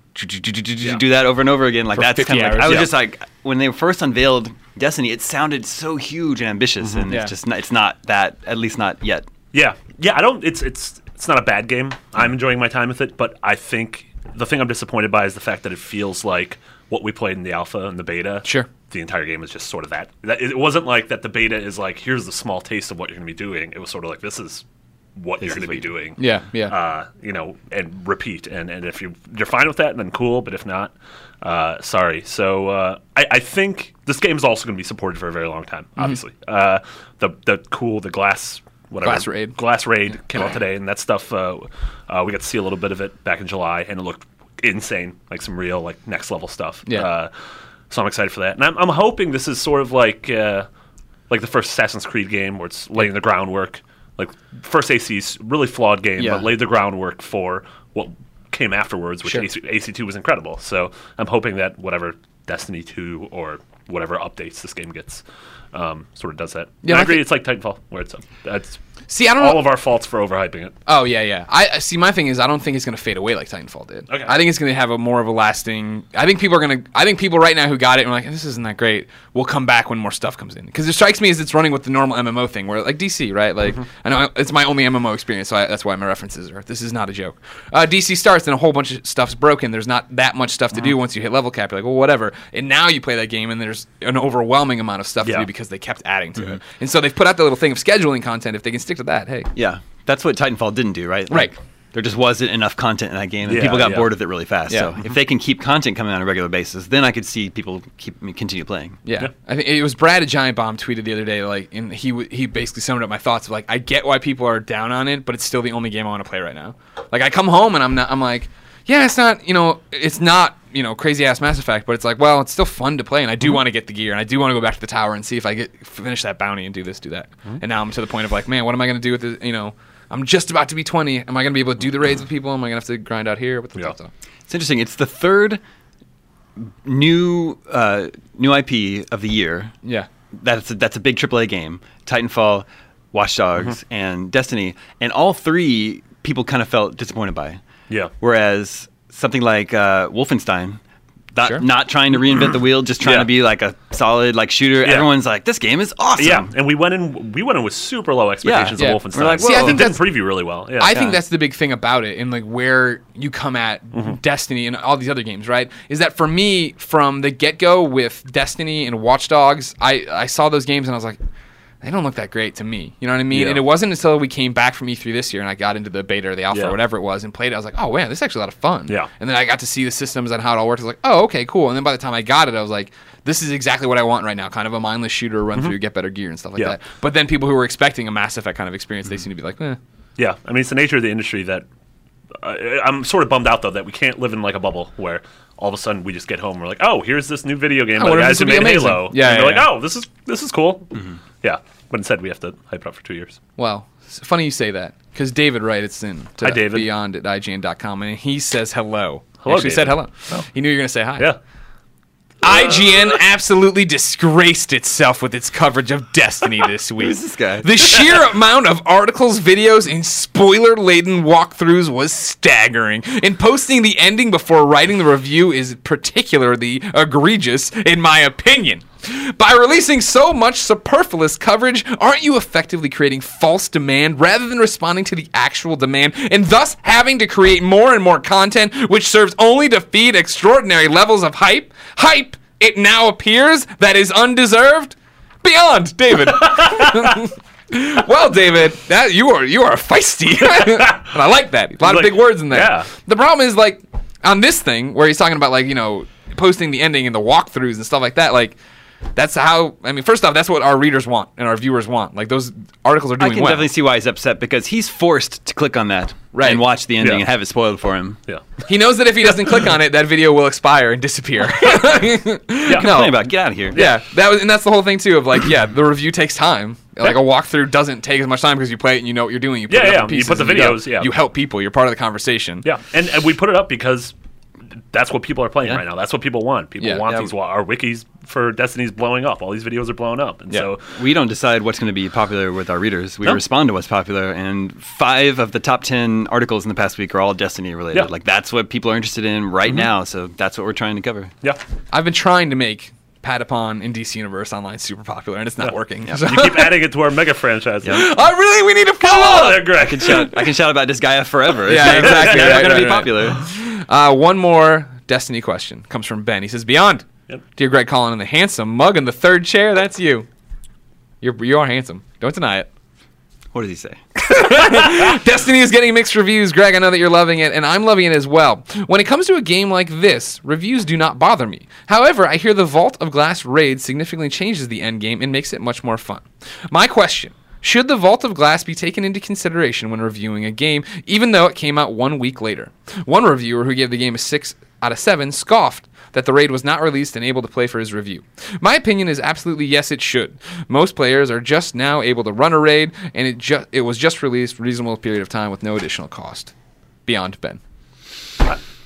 Do that over and over again. Like For that's 50 kind of like, hours. I was just like, when they first unveiled Destiny, it sounded so huge and ambitious, and it's not that, at least not yet. Yeah. I don't. It's not a bad game. I'm enjoying my time with it, but I think the thing I'm disappointed by is the fact that it feels like what we played in the alpha and the beta. Sure. The entire game is just sort of that. It wasn't like that. The beta is like, here's the small taste of what you're going to be doing. It was sort of like, this is what you're going to be doing. Yeah. And repeat. And if you're fine with that, then cool. But if not, sorry. So I think this game is also going to be supported for a very long time. Obviously, the glass. Whatever. Glass Raid came out today, and that stuff, we got to see a little bit of it back in July, and it looked insane, like some real, like, next-level stuff. Yeah. So I'm excited for that. And I'm hoping this is sort of like the first Assassin's Creed game, where it's laying the groundwork. Like, first AC's really flawed game, but laid the groundwork for what came afterwards, which AC2 was incredible. So I'm hoping that whatever Destiny 2 or whatever updates this game gets sort of does that. Yeah, I agree. It's like Titanfall, where that's I don't know. All of our faults for overhyping it. Oh, yeah. I see. My thing is, I don't think it's going to fade away like Titanfall did. Okay. I think it's going to have a more of a lasting. I think people right now who got it and are like, this isn't that great, will come back when more stuff comes in. Because it strikes me as it's running with the normal MMO thing, where like DC, right? Like I know it's my only MMO experience, so that's why my references are. This is not a joke. DC starts and a whole bunch of stuff's broken. There's not that much stuff to do once you hit level cap. You're like, well, whatever. And now you play that game and there's an overwhelming amount of stuff to do because they kept adding to it. And so they've put out the little thing of scheduling content. If they can stick to that, hey. Yeah. That's what Titanfall didn't do, right? Right. There just wasn't enough content in that game, and people got bored with it really fast. Yeah. So if they can keep content coming on a regular basis, then I could see people continue playing. Yeah. I think it was Brad at Giant Bomb tweeted the other day, like, and he basically summed up my thoughts of like, I get why people are down on it, but it's still the only game I want to play right now. Like, I come home and I'm like, yeah, it's not crazy ass Mass Effect, but it's like, well, it's still fun to play, and I do want to get the gear, and I do want to go back to the tower and see if I finish that bounty and do this, do that. And now I'm to the point of like, man, what am I going to do with it? I'm just about to be 20. Am I going to be able to do the raids with people? Am I going to have to grind out here? What the fuck? It's interesting. It's the third new IP of the year. Yeah. That's a big AAA game. Titanfall, Watch Dogs, and Destiny. And all three people kind of felt disappointed by. Yeah. Whereas something like Wolfenstein, not trying to reinvent the wheel, just trying to be like a solid shooter. Yeah. Everyone's like, this game is awesome. Yeah, and we went in with super low expectations of Wolfenstein. We're like, I think didn't preview really well. Yeah. I think that's the big thing about it, and like where you come at Destiny and all these other games, right? Is that for me, from the get-go with Destiny and Watch Dogs, I saw those games and I was like, they don't look that great to me. You know what I mean? Yeah. And it wasn't until we came back from E3 this year and I got into the beta or the alpha or whatever it was and played it, I was like, oh, man, this is actually a lot of fun. Yeah. And then I got to see the systems and how it all works. I was like, oh, okay, cool. And then by the time I got it, I was like, this is exactly what I want right now. Kind of a mindless shooter, run through, get better gear and stuff like that. But then people who were expecting a Mass Effect kind of experience, they seem to be like, eh. Yeah. I mean, it's the nature of the industry that I'm sort of bummed out, though, that we can't live in like a bubble where all of a sudden we just get home and we're like, oh, here's this new video game by the guys who made Halo. Yeah, and they're like, oh, this is cool. Yeah. But instead, we have to hype it up for 2 years. Well, it's funny you say that, because David writes in to Hi, David. Beyond at IGN.com, and he says hello. Hello, Actually David. said hello. Oh. He knew you were going to say hi. Yeah. IGN absolutely disgraced itself with its coverage of Destiny this week. Who's this guy? The sheer amount of articles, videos, and spoiler-laden walkthroughs was staggering, and posting the ending before writing the review is particularly egregious, in my opinion. By releasing so much superfluous coverage, aren't you effectively creating false demand rather than responding to the actual demand, and thus having to create more and more content which serves only to feed extraordinary levels of hype? Hype, it now appears, that is undeserved? Beyond, David. Well, David, you are feisty. And I like that. A lot of big words in there. Yeah. The problem is, like, on this thing, where he's talking about, like, posting the ending and the walkthroughs and stuff like that, like, that's how, first off, that's what our readers want and our viewers want. Like, those articles are doing well. I can definitely see why he's upset, because he's forced to click on that and watch the ending and have it spoiled for him. Yeah. He knows that if he doesn't click on it, that video will expire and disappear. Complain about it. Get out of here. Yeah, that's the whole thing, too, of, like, the review takes time. Like, a walkthrough doesn't take as much time because you play it and you know what you're doing. You put it up in pieces, you put the videos, You help people. You're part of the conversation. Yeah, and we put it up because that's what people are playing right now. That's what people want. People want these. Our wikis for Destiny's blowing up. All these videos are blowing up. And so we don't decide what's going to be popular with our readers. We respond to what's popular. And 5 of the top 10 articles in the past week are all Destiny related. Yeah. Like, that's what people are interested in right now. So that's what we're trying to cover. Yeah. I've been trying to make Patapon in DC Universe Online super popular, and it's not working. You keep adding it to our mega franchise. We need to follow there, Greg. I can shout about Disgaea forever. Yeah, exactly. It's going to be popular. One more Destiny question comes from Ben. He says, Beyond, dear Greg Collin and the handsome mug in the third chair, that's you. You are handsome. Don't deny it. What does he say? Destiny is getting mixed reviews. Greg, I know that you're loving it, and I'm loving it as well. When it comes to a game like this, reviews do not bother me. However, I hear the Vault of Glass raid significantly changes the endgame and makes it much more fun. My question: should the Vault of Glass be taken into consideration when reviewing a game, even though it came out 1 week later? One reviewer who gave the game a 6 out of 7 scoffed that the raid was not released and able to play for his review. My opinion is absolutely yes, it should. Most players are just now able to run a raid, and it was just released a reasonable period of time with no additional cost. Beyond, Ben.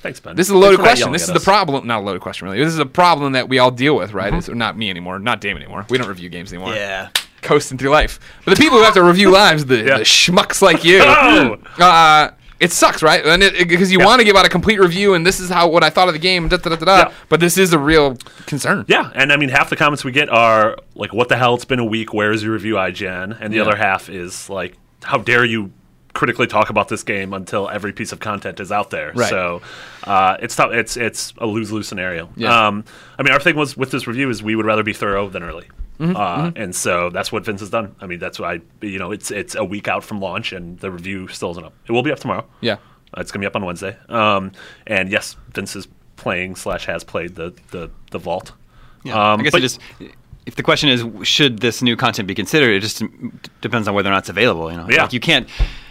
Thanks, Ben. This is a loaded Thanks for not question. yelling This at is the us. problem. Not a loaded question, really. This is a problem that we all deal with, right? It's not me anymore. Not Damon anymore. We don't review games anymore. Yeah. Coasting through life. But the people who have to review lives, the schmucks like you, Oh! it sucks, right? And because you want to give out a complete review, and this is what I thought of the game, Yeah. but this is a real concern. Yeah, and I mean, half the comments we get are like, "What the hell? It's been a week. Where is your review, IGN?" And the other half is like, "How dare you critically talk about this game until every piece of content is out there?" Right. So it's tough. It's a lose-lose scenario. Yeah. I mean, our thing was with this review is we would rather be thorough than early. And so that's what Vince has done. I mean, that's why it's a week out from launch, and the review still isn't up. It will be up tomorrow. Yeah. It's going to be up on Wednesday. And yes, Vince is playing / has played the Vault. Yeah. I guess but- if the question is, should this new content be considered, it just depends on whether or not it's available. Yeah. Like you can't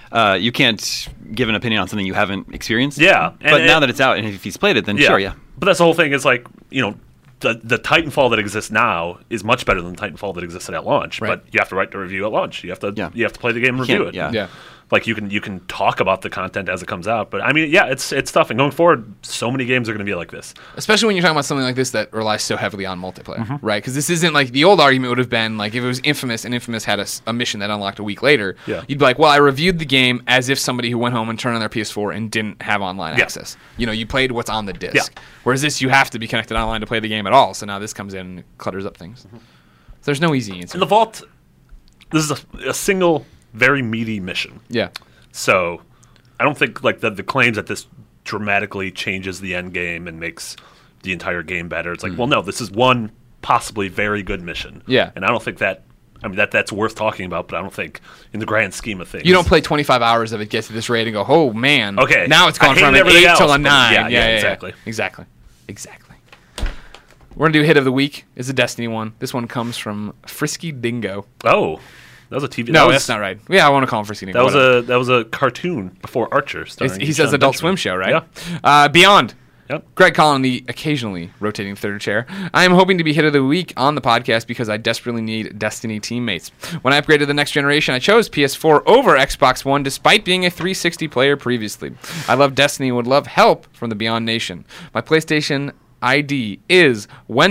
give an opinion on something you haven't experienced. Yeah. But now that it's out, and if he's played it, then sure, yeah. But that's the whole thing. Is like, the Titanfall that exists now is much better than the Titanfall that existed at launch. Right. But you have to write the review at launch. You have to play the game and You review can't- it. yeah. Yeah. Like you can talk about the content as it comes out. But I mean, yeah, it's tough. And going forward, so many games are going to be like this. Especially when you're talking about something like this that relies so heavily on multiplayer, right? Because this isn't like the old argument would have been like if it was Infamous and Infamous had a mission that unlocked a week later, Yeah. you'd be like, well, I reviewed the game as if somebody who went home and turned on their PS4 and didn't have online Yeah. access. You played what's on the disc. Yeah. Whereas this, you have to be connected online to play the game at all. So now this comes in and clutters up things. So there's no easy answer. In the Vault, this is a single, very meaty mission. Yeah. So I don't think like the claims that this dramatically changes the end game and makes the entire game better. It's like, well, no, this is one possibly very good mission. Yeah. And I don't think that's worth talking about, but I don't think in the grand scheme of things. You don't play 25 hours of it, get to this rate, and go, oh, man. Okay. Now it's I gone from hated an 8 everything till a else, 9. but yeah, exactly. Exactly. We're going to do Hit of the Week. It's a Destiny one. This one comes from Frisky Dingo. Oh, that was a TV. No, that's not right. Yeah, I want to call him Frisky Dingo. That was a cartoon before Archer. starring He says John Adult Benjamin. Swim show, right? Yeah. Beyond. Yep. Greg Collin, the occasionally rotating third chair. I am hoping to be Hit of the Week on the podcast because I desperately need Destiny teammates. When I upgraded to the next generation, I chose PS4 over Xbox One despite being a 360 player previously. I love Destiny and would love help from the Beyond Nation. My PlayStation ID is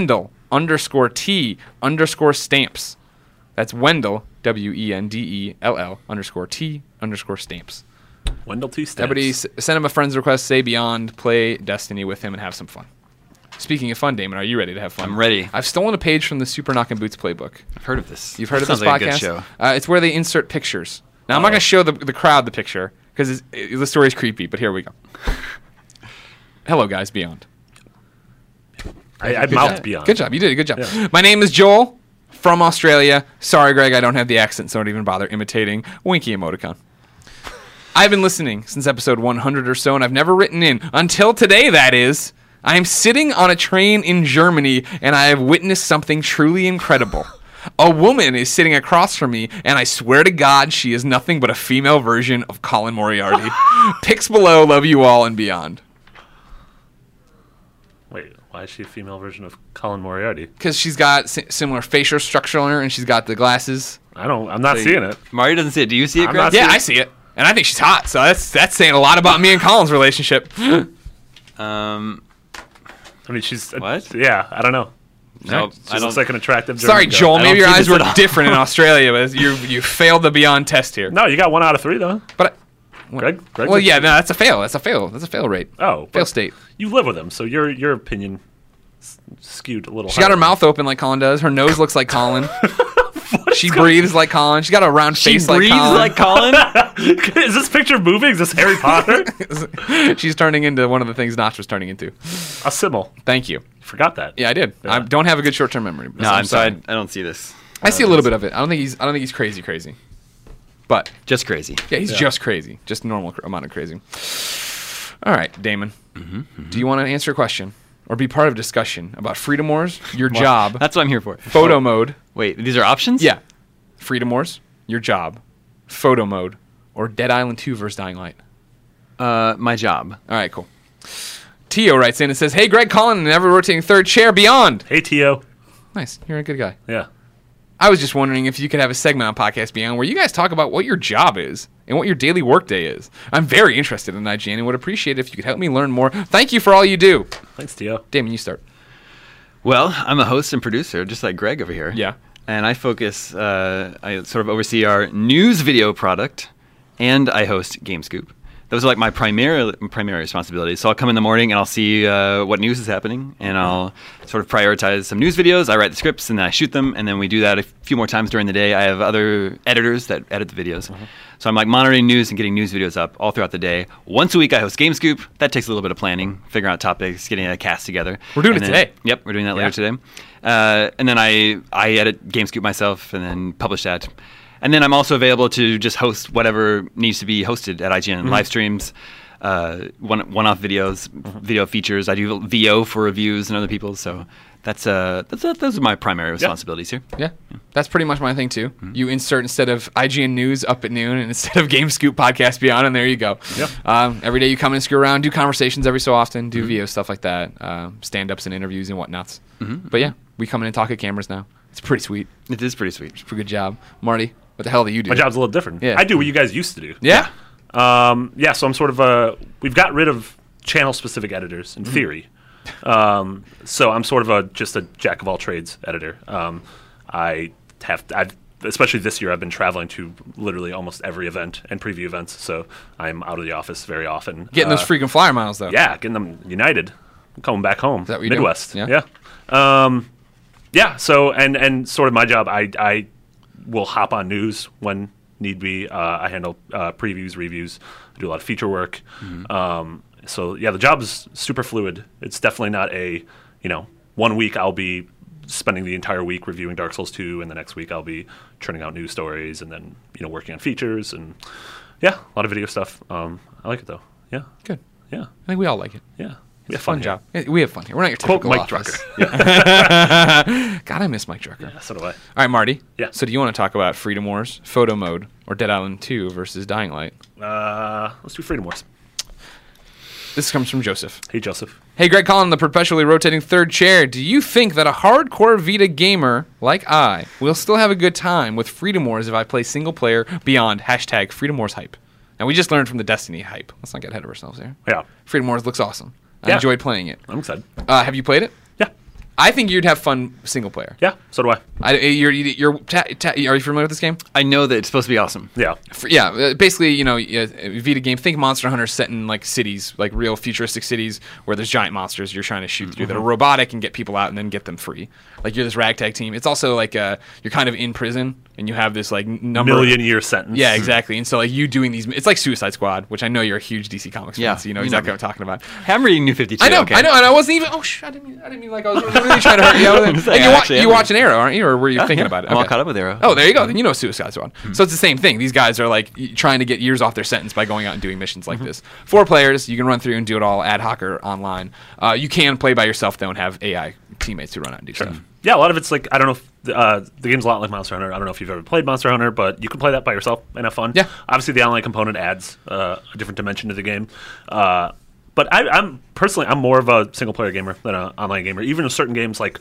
Wendell_T_stamps. That's Wendell, WENDELL_T_stamps. Wendell T. Stamps. Everybody send him a friend's request, say Beyond, play Destiny with him, and have some fun. Speaking of fun, Damon, are you ready to have fun? I'm ready. I've stolen a page from the Super Knockin' Boots playbook. I've heard of this. You've heard of this Sounds like podcast? a good show. It's where they insert pictures. Now, I'm not going to show the crowd the picture because the story's creepy, but here we go. Hello, guys, Beyond. I mouthed Beyond. Good job. You did a good job. Yeah. My name is Joel from Australia. Sorry, Greg, I don't have the accent, so don't even bother imitating Winky emoticon. I've been listening since episode 100 or so, and I've never written in. Until today, that is. I am sitting on a train in Germany, and I have witnessed something truly incredible. A woman is sitting across from me, and I swear to God she is nothing but a female version of Colin Moriarty. Pics below, love you all, and beyond. Wait, why is she a female version of Colin Moriarty? Because she's got similar facial structure on her, and she's got the glasses. I'm not seeing it. Mario doesn't see it. Do you see it, I'm Greg? not Yeah, See? I see it. And I think she's hot, so that's saying a lot about me and Colin's relationship. I mean, she's What? Yeah, I don't know. No, She looks like an attractive. Sorry, German girl. Joel. I Maybe don't your see eyes this were at all. different in Australia, but you failed the Beyond test here. No, you got 1 out of 3 though. But Greg well, looks- yeah, no, that's a fail. That's a fail rate. Oh, fail but state. You live with him, so your opinion skewed a little. She got her mouth open like Colin does. Her nose looks like Colin. She breathes like Colin. She's got a round She face breathes like Colin. like Colin? Is this picture moving? Is this Harry Potter? She's turning into one of the things Notch was turning into. A symbol. Thank you. Forgot that. Yeah, I did. Yeah. I don't have a good short-term memory. No, I'm sorry. I don't see this. I see a little bit of it. I don't think he's crazy. But Just crazy. yeah, he's just crazy. Just normal amount of crazy. All right, Damon. Do you want to answer a question or be part of a discussion about Freedom Wars, your job, That's what I'm here for. photo mode? Wait, these are options? Yeah. Freedom Wars, your job, photo mode, or Dead Island 2 vs. Dying Light? My job. All right, cool. Tio writes in and says, hey, Greg Collin, and ever rotating third chair, Beyond. Hey, Tio. Nice. You're a good guy. Yeah. I was just wondering if you could have a segment on Podcast Beyond where you guys talk about what your job is and what your daily workday is. I'm very interested in IGN and would appreciate it if you could help me learn more. Thank you for all you do. Thanks, Tio. Damon, you start. Well, I'm a host and producer, just like Greg over here. Yeah. And I focus, I sort of oversee our news video product, and I host GameScoop. Those are like my primary responsibilities. So I'll come in the morning and I'll see what news is happening, and I'll sort of prioritize some news videos. I write the scripts and then I shoot them, and then we do that a few more times during the day. I have other editors that edit the videos. So I'm like monitoring news and getting news videos up all throughout the day. Once a week I host GameScoop. That takes a little bit of planning, figuring out topics, getting a cast together. We're doing it today. Yep, we're doing that later today. And then I edit GameScoop myself and then publish that. And then I'm also available to just host whatever needs to be hosted at IGN. Live streams, one-off videos, video features. I do VO for reviews and other people. So those are my primary responsibilities here. Yeah, that's pretty much my thing too. You insert instead of IGN News up at noon and instead of GameScoop Podcast Beyond, and there you go. Yep. Every day you come in and screw around, do conversations every so often, do VO stuff like that, stand-ups and interviews and whatnots. But yeah, we come in and talk at cameras now. It's pretty sweet. It is pretty sweet. It's a pretty good job. Marty, what the hell do you do? My job's a little different. Yeah. I do what you guys used to do. Yeah? So I'm sort of we've got rid of channel-specific editors in theory. So I'm sort of just a jack-of-all-trades editor. Especially this year, I've been traveling to literally almost every event and preview events, so I'm out of the office very often. Getting those freaking flyer miles, though. Yeah, getting them United. Coming back home. Is that what you Midwest. do? Yeah. Yeah. So and sort of my job, I will hop on news when need be. I handle previews, reviews. I do a lot of feature work. So yeah, the job is super fluid. It's definitely not a 1 week I'll be spending the entire week reviewing Dark Souls 2, and the next week I'll be churning out news stories, and then working on features, and yeah, a lot of video stuff. I like it though. Yeah. Good. Yeah. I think we all like it. Yeah. We have fun job. We have fun here. We're not your Quote typical Mike office. Drucker. God, I miss Mike Drucker. Yeah, so do I. All right, Marty. Yeah. So do you want to talk about Freedom Wars, Photo Mode, or Dead Island 2 versus Dying Light? Let's do Freedom Wars. This comes from Joseph. Hey, Joseph. Hey, Greg Collin, the perpetually rotating third chair. Do you think that a hardcore Vita gamer like I will still have a good time with Freedom Wars if I play single player beyond # Freedom Wars hype? And we just learned from the Destiny hype. Let's not get ahead of ourselves here. Yeah. Freedom Wars looks awesome. I Yeah. enjoyed playing it. I'm excited. Have you played it? Yeah. I think you'd have fun single player. Yeah, so do I. Are you familiar with this game? I know that it's supposed to be awesome. Yeah. Basically, a Vita game. Think Monster Hunter set in like cities, like real futuristic cities where there's giant monsters you're trying to shoot through that are robotic and get people out and then get them free. Like you're this ragtag team. It's also like you're kind of in prison and you have this like number Million-year sentence. Yeah, exactly. And so like you doing these, it's like Suicide Squad, which I know you're a huge DC Comics fan, Yeah. so you know exactly what I'm talking about. I'm reading New 52. I know, okay. and I wasn't even. Oh, I didn't mean like I was really trying to hurt you. I was saying, And you watch an Arrow, aren't you, or were you thinking about it? I'm all Okay. caught up with Arrow. Oh, there you go. Then you know Suicide Squad. So it's the same thing. These guys are like trying to get years off their sentence by going out and doing missions like this. 4 players, you can run through and do it all ad hoc or online. You can play by yourself though and have AI teammates who run out and do stuff. Yeah, a lot of it's like, I don't know if the game's a lot like Monster Hunter. I don't know if you've ever played Monster Hunter, but you can play that by yourself and have fun. Yeah. Obviously, the online component adds a different dimension to the game. But I'm more of a single player gamer than an online gamer. Even in certain games like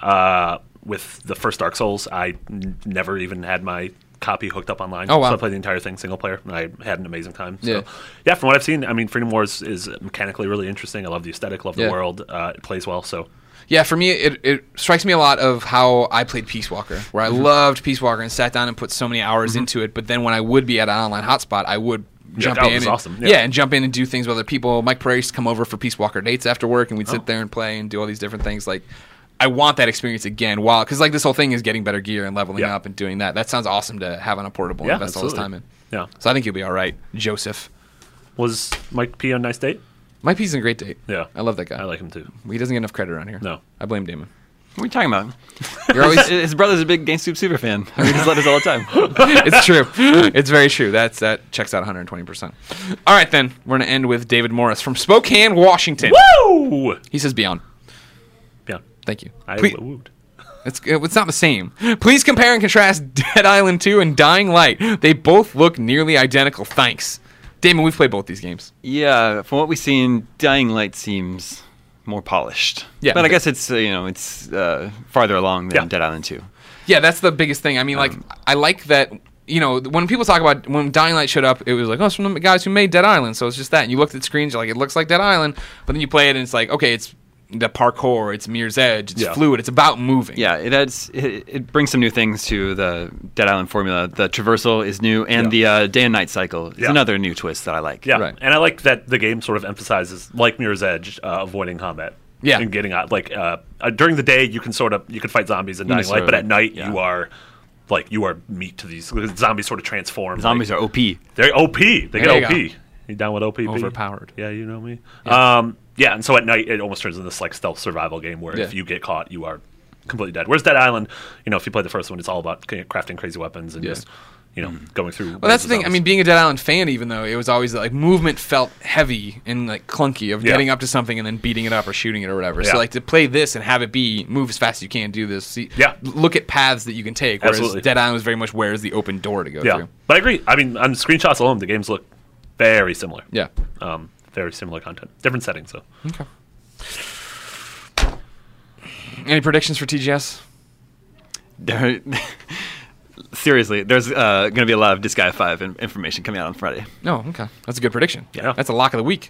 with the first Dark Souls, I never even had my copy hooked up online. Oh, wow. So I played the entire thing single player, and I had an amazing time. Yeah. So, yeah, from what I've seen, I mean, Freedom Wars is mechanically really interesting. I love the aesthetic, love the Yeah. world. It plays well, so... Yeah, for me, it strikes me a lot of how I played Peace Walker, where I loved Peace Walker and sat down and put so many hours into it. But then when I would be at an online hotspot, I would jump that in. was And, awesome. Yeah. and jump in and do things with other people. Mike Prairie used to come over for Peace Walker dates after work, and we'd sit there and play and do all these different things. Like, I want that experience again. Because like this whole thing is getting better gear and leveling up and doing that. That sounds awesome to have on a portable and Yeah, invest all this absolutely. time in. Yeah. So I think you'll be all right, Joseph. Was Mike P on Nice Date? Mike P's a great date. Yeah. I love that guy. I like him too. He doesn't get enough credit around here. No. I blame Damon. What are you talking about? You're always His brother's a big GameScoop super fan. He just let us all the time. It's true. It's very true. That checks out 120%. All right, then. We're going to end with David Morris from Spokane, Washington. Woo! He says Beyond. Yeah. Thank you. I Please- wooed. it's not the same. Please compare and contrast Dead Island 2 and Dying Light. They both look nearly identical. Thanks. Damon, we've played both these games. Yeah, from what we've seen, Dying Light seems more polished. Yeah. But I guess it's it's farther along than Yeah. Dead Island 2. Yeah, that's the biggest thing. I mean, like, I like that. You know, when people talk about when Dying Light showed up, it was like, oh, it's from the guys who made Dead Island, so it's just that. And you looked at screens, you're like, it looks like Dead Island, but then you play it and it's like, okay, it's the parkour, it's Mirror's Edge, it's fluid, it's about moving. Yeah, it brings some new things to the Dead Island formula. The traversal is new, and the day and night cycle is another new twist that I like. Yeah, Right. and I like that the game sort of emphasizes, like Mirror's Edge, avoiding combat. Yeah. And getting out, like, during the day, you can fight zombies in Dying Light, but at night, you are meat to these zombies. Sort of transform. Zombies are OP. They're OP. They There get you OP. go. You down with OP? Overpowered. Yeah, you know me. Yeah. And so at night it almost turns into this like stealth survival game where Yeah. if you get caught, you are completely dead. Whereas Dead Island, if you play the first one, it's all about crafting crazy weapons and just going through. Well, that's the thing. I mean, being a Dead Island fan, even though it was always like movement felt heavy and like clunky of getting up to something and then beating it up or shooting it or whatever. Yeah. So like to play this and have it be move as fast as you can, do this. See, look at paths that you can take. Whereas Absolutely. Dead Island was very much where's the open door to go through. But I agree. I mean, on screenshots alone, the games look very similar. Yeah. Very similar content, different settings though. Okay. Any predictions for TGS? Seriously, there's going to be a lot of Disgaea 5 information coming out on Friday. No, okay. That's a good prediction. Yeah. That's a lock of the week.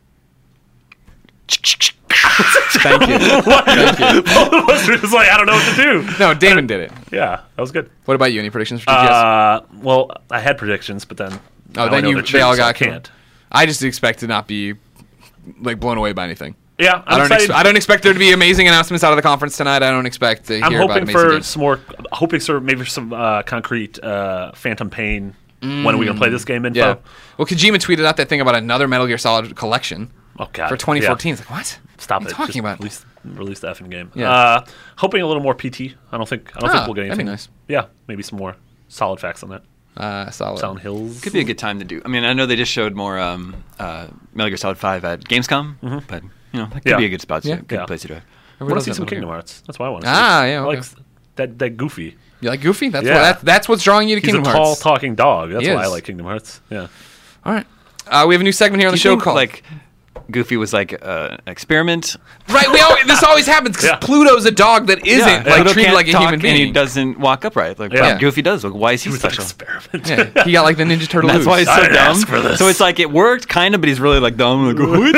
Thank you. Both of us were just like, I don't know what to do. No, Damon did it. Yeah, that was good. What about you? Any predictions for TGS? Well, I had predictions, but then They all got can't. I just expect to not be like blown away by anything. Yeah, I don't expect there to be amazing announcements out of the conference tonight. I don't expect to hear about amazing games. Hoping for maybe some concrete Phantom Pain. When are we gonna play this game info? Yeah. Well, Kojima tweeted out that thing about another Metal Gear Solid collection Oh god. for 2014. Yeah. It's like what? Stop what are it. you talking about? Release the effing game. Yeah. Hoping a little more PT. I don't think we'll get anything. that'd be nice. Yeah, maybe some more solid facts on that. Solid. Silent Hills. Could be a good time to do. I mean, I know they just showed more Metal Gear Solid 5 at Gamescom, but that could be a good spot. Yeah. Good place to do it. I want to see some Kingdom Hearts. That's what I want to see. Yeah. I Okay. like that Goofy. You like Goofy? Yeah. That's what's drawing you to He's Kingdom a tall, Hearts. talking dog. That's He why I is. like Kingdom Hearts. Yeah. All right. We have a new segment here on the Do show you think, called like Goofy was like an experiment. Right. This always happens because Yeah. Pluto's a dog that isn't like Pluto treated can't like a talk human and being. he doesn't walk upright. Like Yeah. Goofy does. Like, why is he It was an special? experiment. Yeah, he got like the Ninja Turtle. That's why he's so I didn't dumb. ask for this. So it's like it worked kind of, but he's really like dumb. Like, what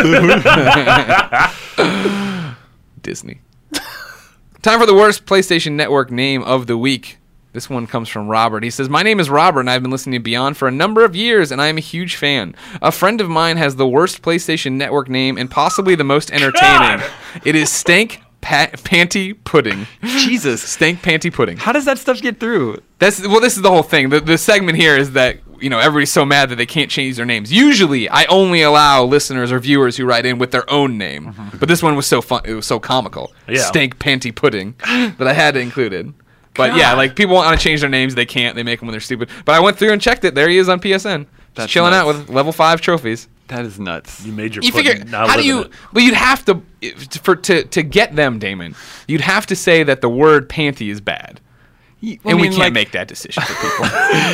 the- Disney. Time for the worst PlayStation Network name of the week. This one comes from Robert. He says, "My name is Robert, and I've been listening to Beyond for a number of years, and I am a huge fan. A friend of mine has the worst PlayStation Network name and possibly the most entertaining. It is Stank Panty Pudding. Jesus. Stank Panty Pudding. How does that stuff get through? This is the whole thing. The segment here is that everybody's so mad that they can't change their names. Usually, I only allow listeners or viewers who write in with their own name, but this one was so fun. It was so comical. Yeah. Stank Panty Pudding that I had to include it. But yeah, like people want to change their names, they can't. They make them when they're stupid. But I went through and checked it. There he is on PSN, just That's chilling out nuts. with level 5 trophies. That is nuts. You made your You pudding, figure now how do live in you? it. But you'd have to to get them, Damon. You'd have to say that the word panty is bad, and we can't make that decision for people.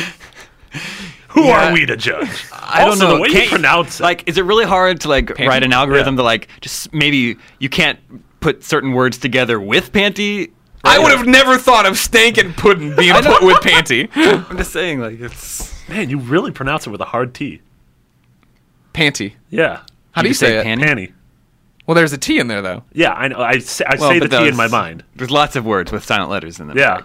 Who Yeah. are we to judge? I don't know. The way you pronounce it. Like, is it really hard to like Panty? write an algorithm Yeah. to like just maybe you can't put certain words together with panty? I would have never thought of stank and pudding being put with panty. I'm just saying, like it's Man, you really pronounce it with a hard T. Panty. Yeah. How do you say it? panty? Panty. Well, there's a T in there though. Yeah, I know. I say Well, the but T in those- my mind. There's lots of words with silent letters in them. Yeah.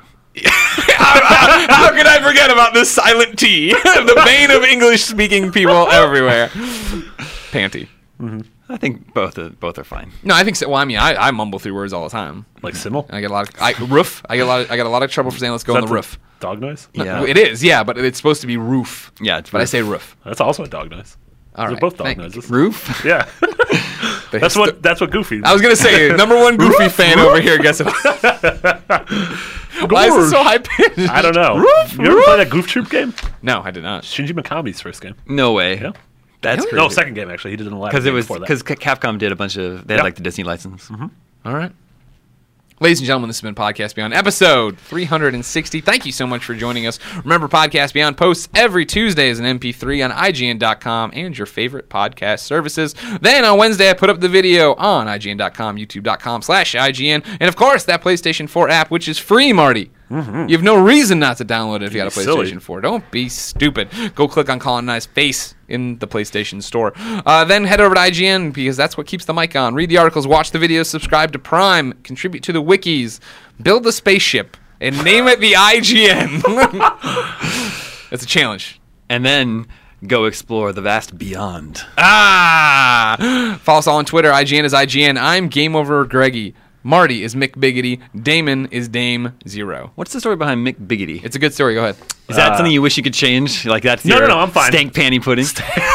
How could I forget about the silent T? The bane of English-speaking people everywhere. Panty. I think both are fine. No, I think so. Well, I mean, I mumble through words all the time. Like Simmel? I get a lot of roof. I got a lot of trouble for saying let's go on the roof. Dog noise? Yeah. It is, yeah, but it's supposed to be roof. Yeah, it's but I roof. say roof. That's also a dog noise. All They're right, both dog thank- noises. Roof? Yeah. That's what Goofy. I was gonna say number one Goofy fan over here. Guess it. Why is it so high pitched? I don't know. You ever play that Goof Troop game? No, I did not. Shinji Mikami's first game. No way. Yeah. That's Really? No, crazy. second game actually. He did it in the lab Because it was before that. because Capcom did a bunch of they had Yeah. like the Disney license. All right. Ladies and gentlemen, this has been Podcast Beyond, episode 360. Thank you so much for joining us. Remember, Podcast Beyond posts every Tuesday as an MP3 on IGN.com and your favorite podcast services. Then on Wednesday, I put up the video on IGN.com, YouTube.com/IGN, and of course, that PlayStation 4 app, which is free, Marty. You have no reason not to download it if you got a be PlayStation silly. 4. Don't be stupid. Go click on Colin and I's face in the PlayStation Store. Then head over to IGN because that's what keeps the mic on. Read the articles, watch the videos, subscribe to Prime, contribute to the wikis, build the spaceship, and name it the IGN. That's a challenge. And then go explore the vast beyond. Follow us all on Twitter. IGN is IGN. I'm Game Over Greggy. Marty is Mick Biggity. Damon is Dame Zero. What's the story behind Mick Biggity? It's a good story. Go ahead. Is that something you wish you could change? Like that's No, your I'm fine. stank panty pudding?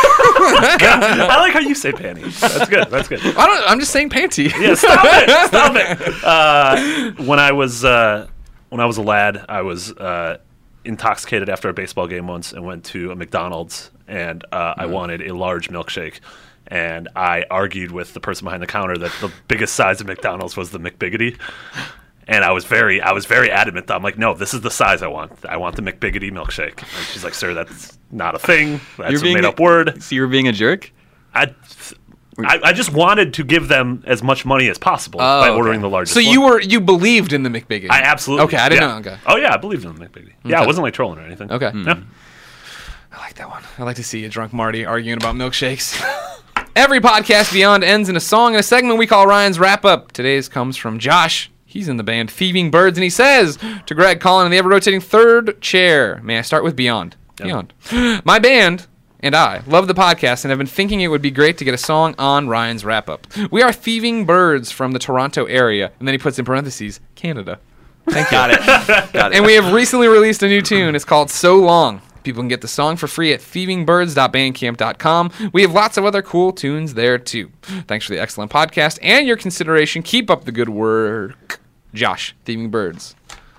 I like how you say panty. That's good. That's good. I'm just saying panty. Yeah, stop it. Stop it. When I was a lad, I was intoxicated after a baseball game once and went to a McDonald's and I wanted a large milkshake. And I argued with the person behind the counter that the biggest size of McDonald's was the McBiggity. And I was very adamant. I'm like, no, this is the size I want. I want the McBiggity milkshake. And she's like, sir, that's not a thing. That's a made-up word. So you're being a jerk? I just wanted to give them as much money as possible by ordering the largest So one. you believed in the McBiggity? I absolutely. Okay, I didn't know. Okay. Oh yeah, I believed in the McBiggity. Yeah, I wasn't like trolling or anything. Okay. Yeah. I like that one. I like to see a drunk Marty arguing about milkshakes. Every podcast Beyond ends in a song and a segment we call Ryan's Wrap Up. Today's comes from Josh. He's in the band Thieving Birds, and he says to Greg, Colin, in the ever-rotating third chair, may I start with Beyond? Beyond. My band and I love the podcast and have been thinking it would be great to get a song on Ryan's Wrap Up. We are Thieving Birds from the Toronto area, and then he puts in parentheses, Canada. Thank you. Got it. And we have recently released a new tune. It's called So Long. People can get the song for free at thievingbirds.bandcamp.com. We have lots of other cool tunes there, too. Thanks for the excellent podcast and your consideration. Keep up the good work. Josh, Thieving Birds.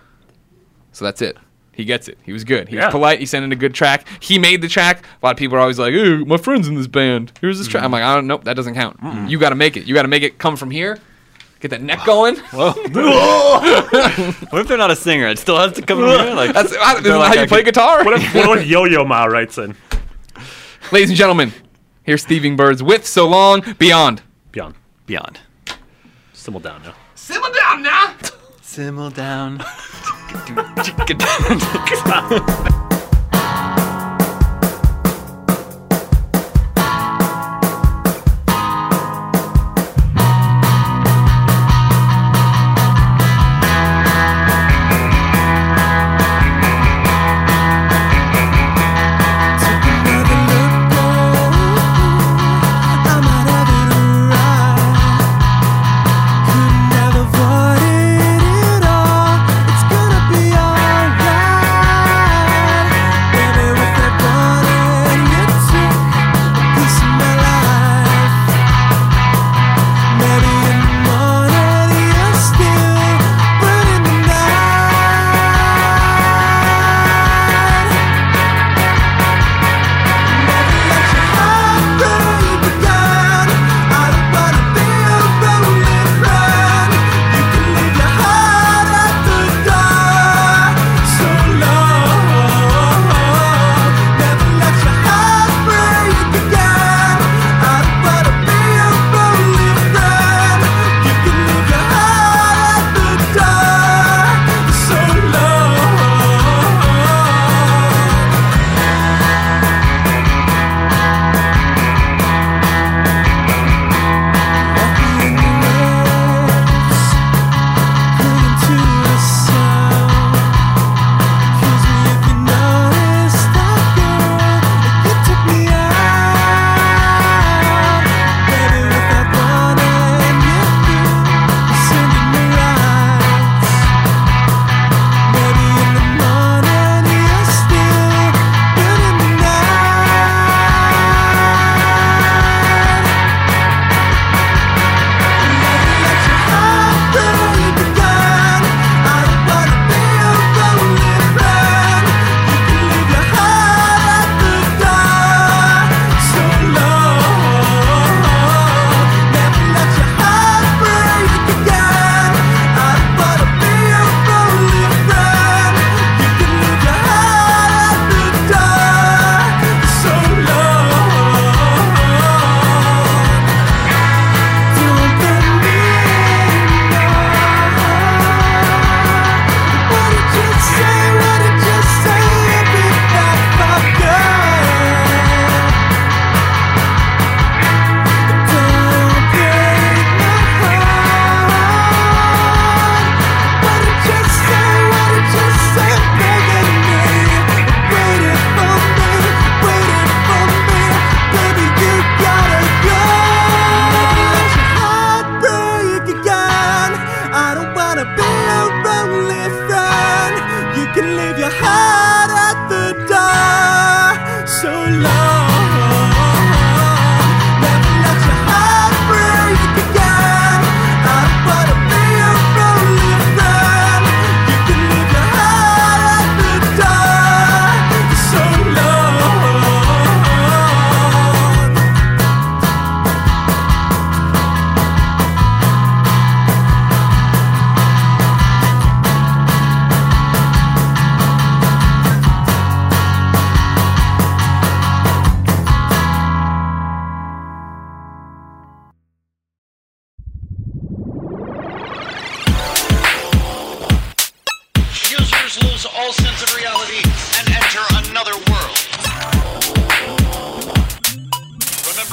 So that's it. He gets it. He was good. He was polite. He sent in a good track. He made the track. A lot of people are always like, "Ooh, my friend's in this band. Here's this track." I'm like, nope, that doesn't count. You got to make it. You got to make it come from here. Get that neck going. Whoa. What if they're not a singer? It still has to come from here? Like, That's how you play guitar. What if Yo-Yo Ma writes in? Ladies and gentlemen, here's Thieving Birds with So Long, Beyond. Beyond. Simmer down now. Simmer down now. Simmer down. It's gonna be alright.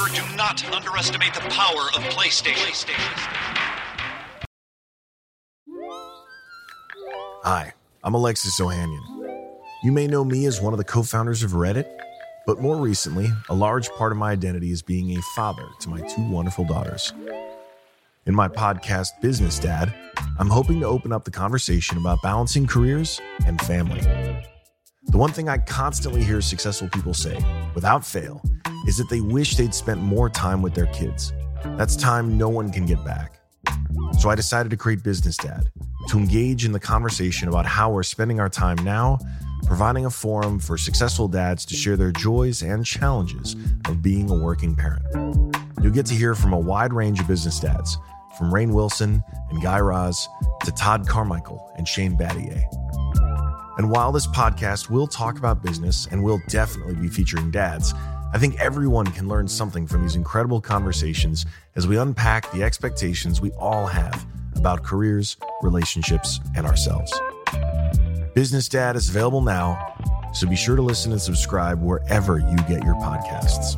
However, do not underestimate the power of PlayStation. Hi, I'm Alexis Ohanian. You may know me as one of the co-founders of Reddit, but more recently, a large part of my identity is being a father to my two wonderful daughters. In my podcast, Business Dad, I'm hoping to open up the conversation about balancing careers and family. The one thing I constantly hear successful people say, without fail, is that they wish they'd spent more time with their kids. That's time no one can get back. So I decided to create Business Dad, to engage in the conversation about how we're spending our time now, providing a forum for successful dads to share their joys and challenges of being a working parent. You'll get to hear from a wide range of business dads, from Rainn Wilson and Guy Raz to Todd Carmichael and Shane Battier. And while this podcast will talk about business and will definitely be featuring dads, I think everyone can learn something from these incredible conversations as we unpack the expectations we all have about careers, relationships, and ourselves. Business Dad is available now, so be sure to listen and subscribe wherever you get your podcasts.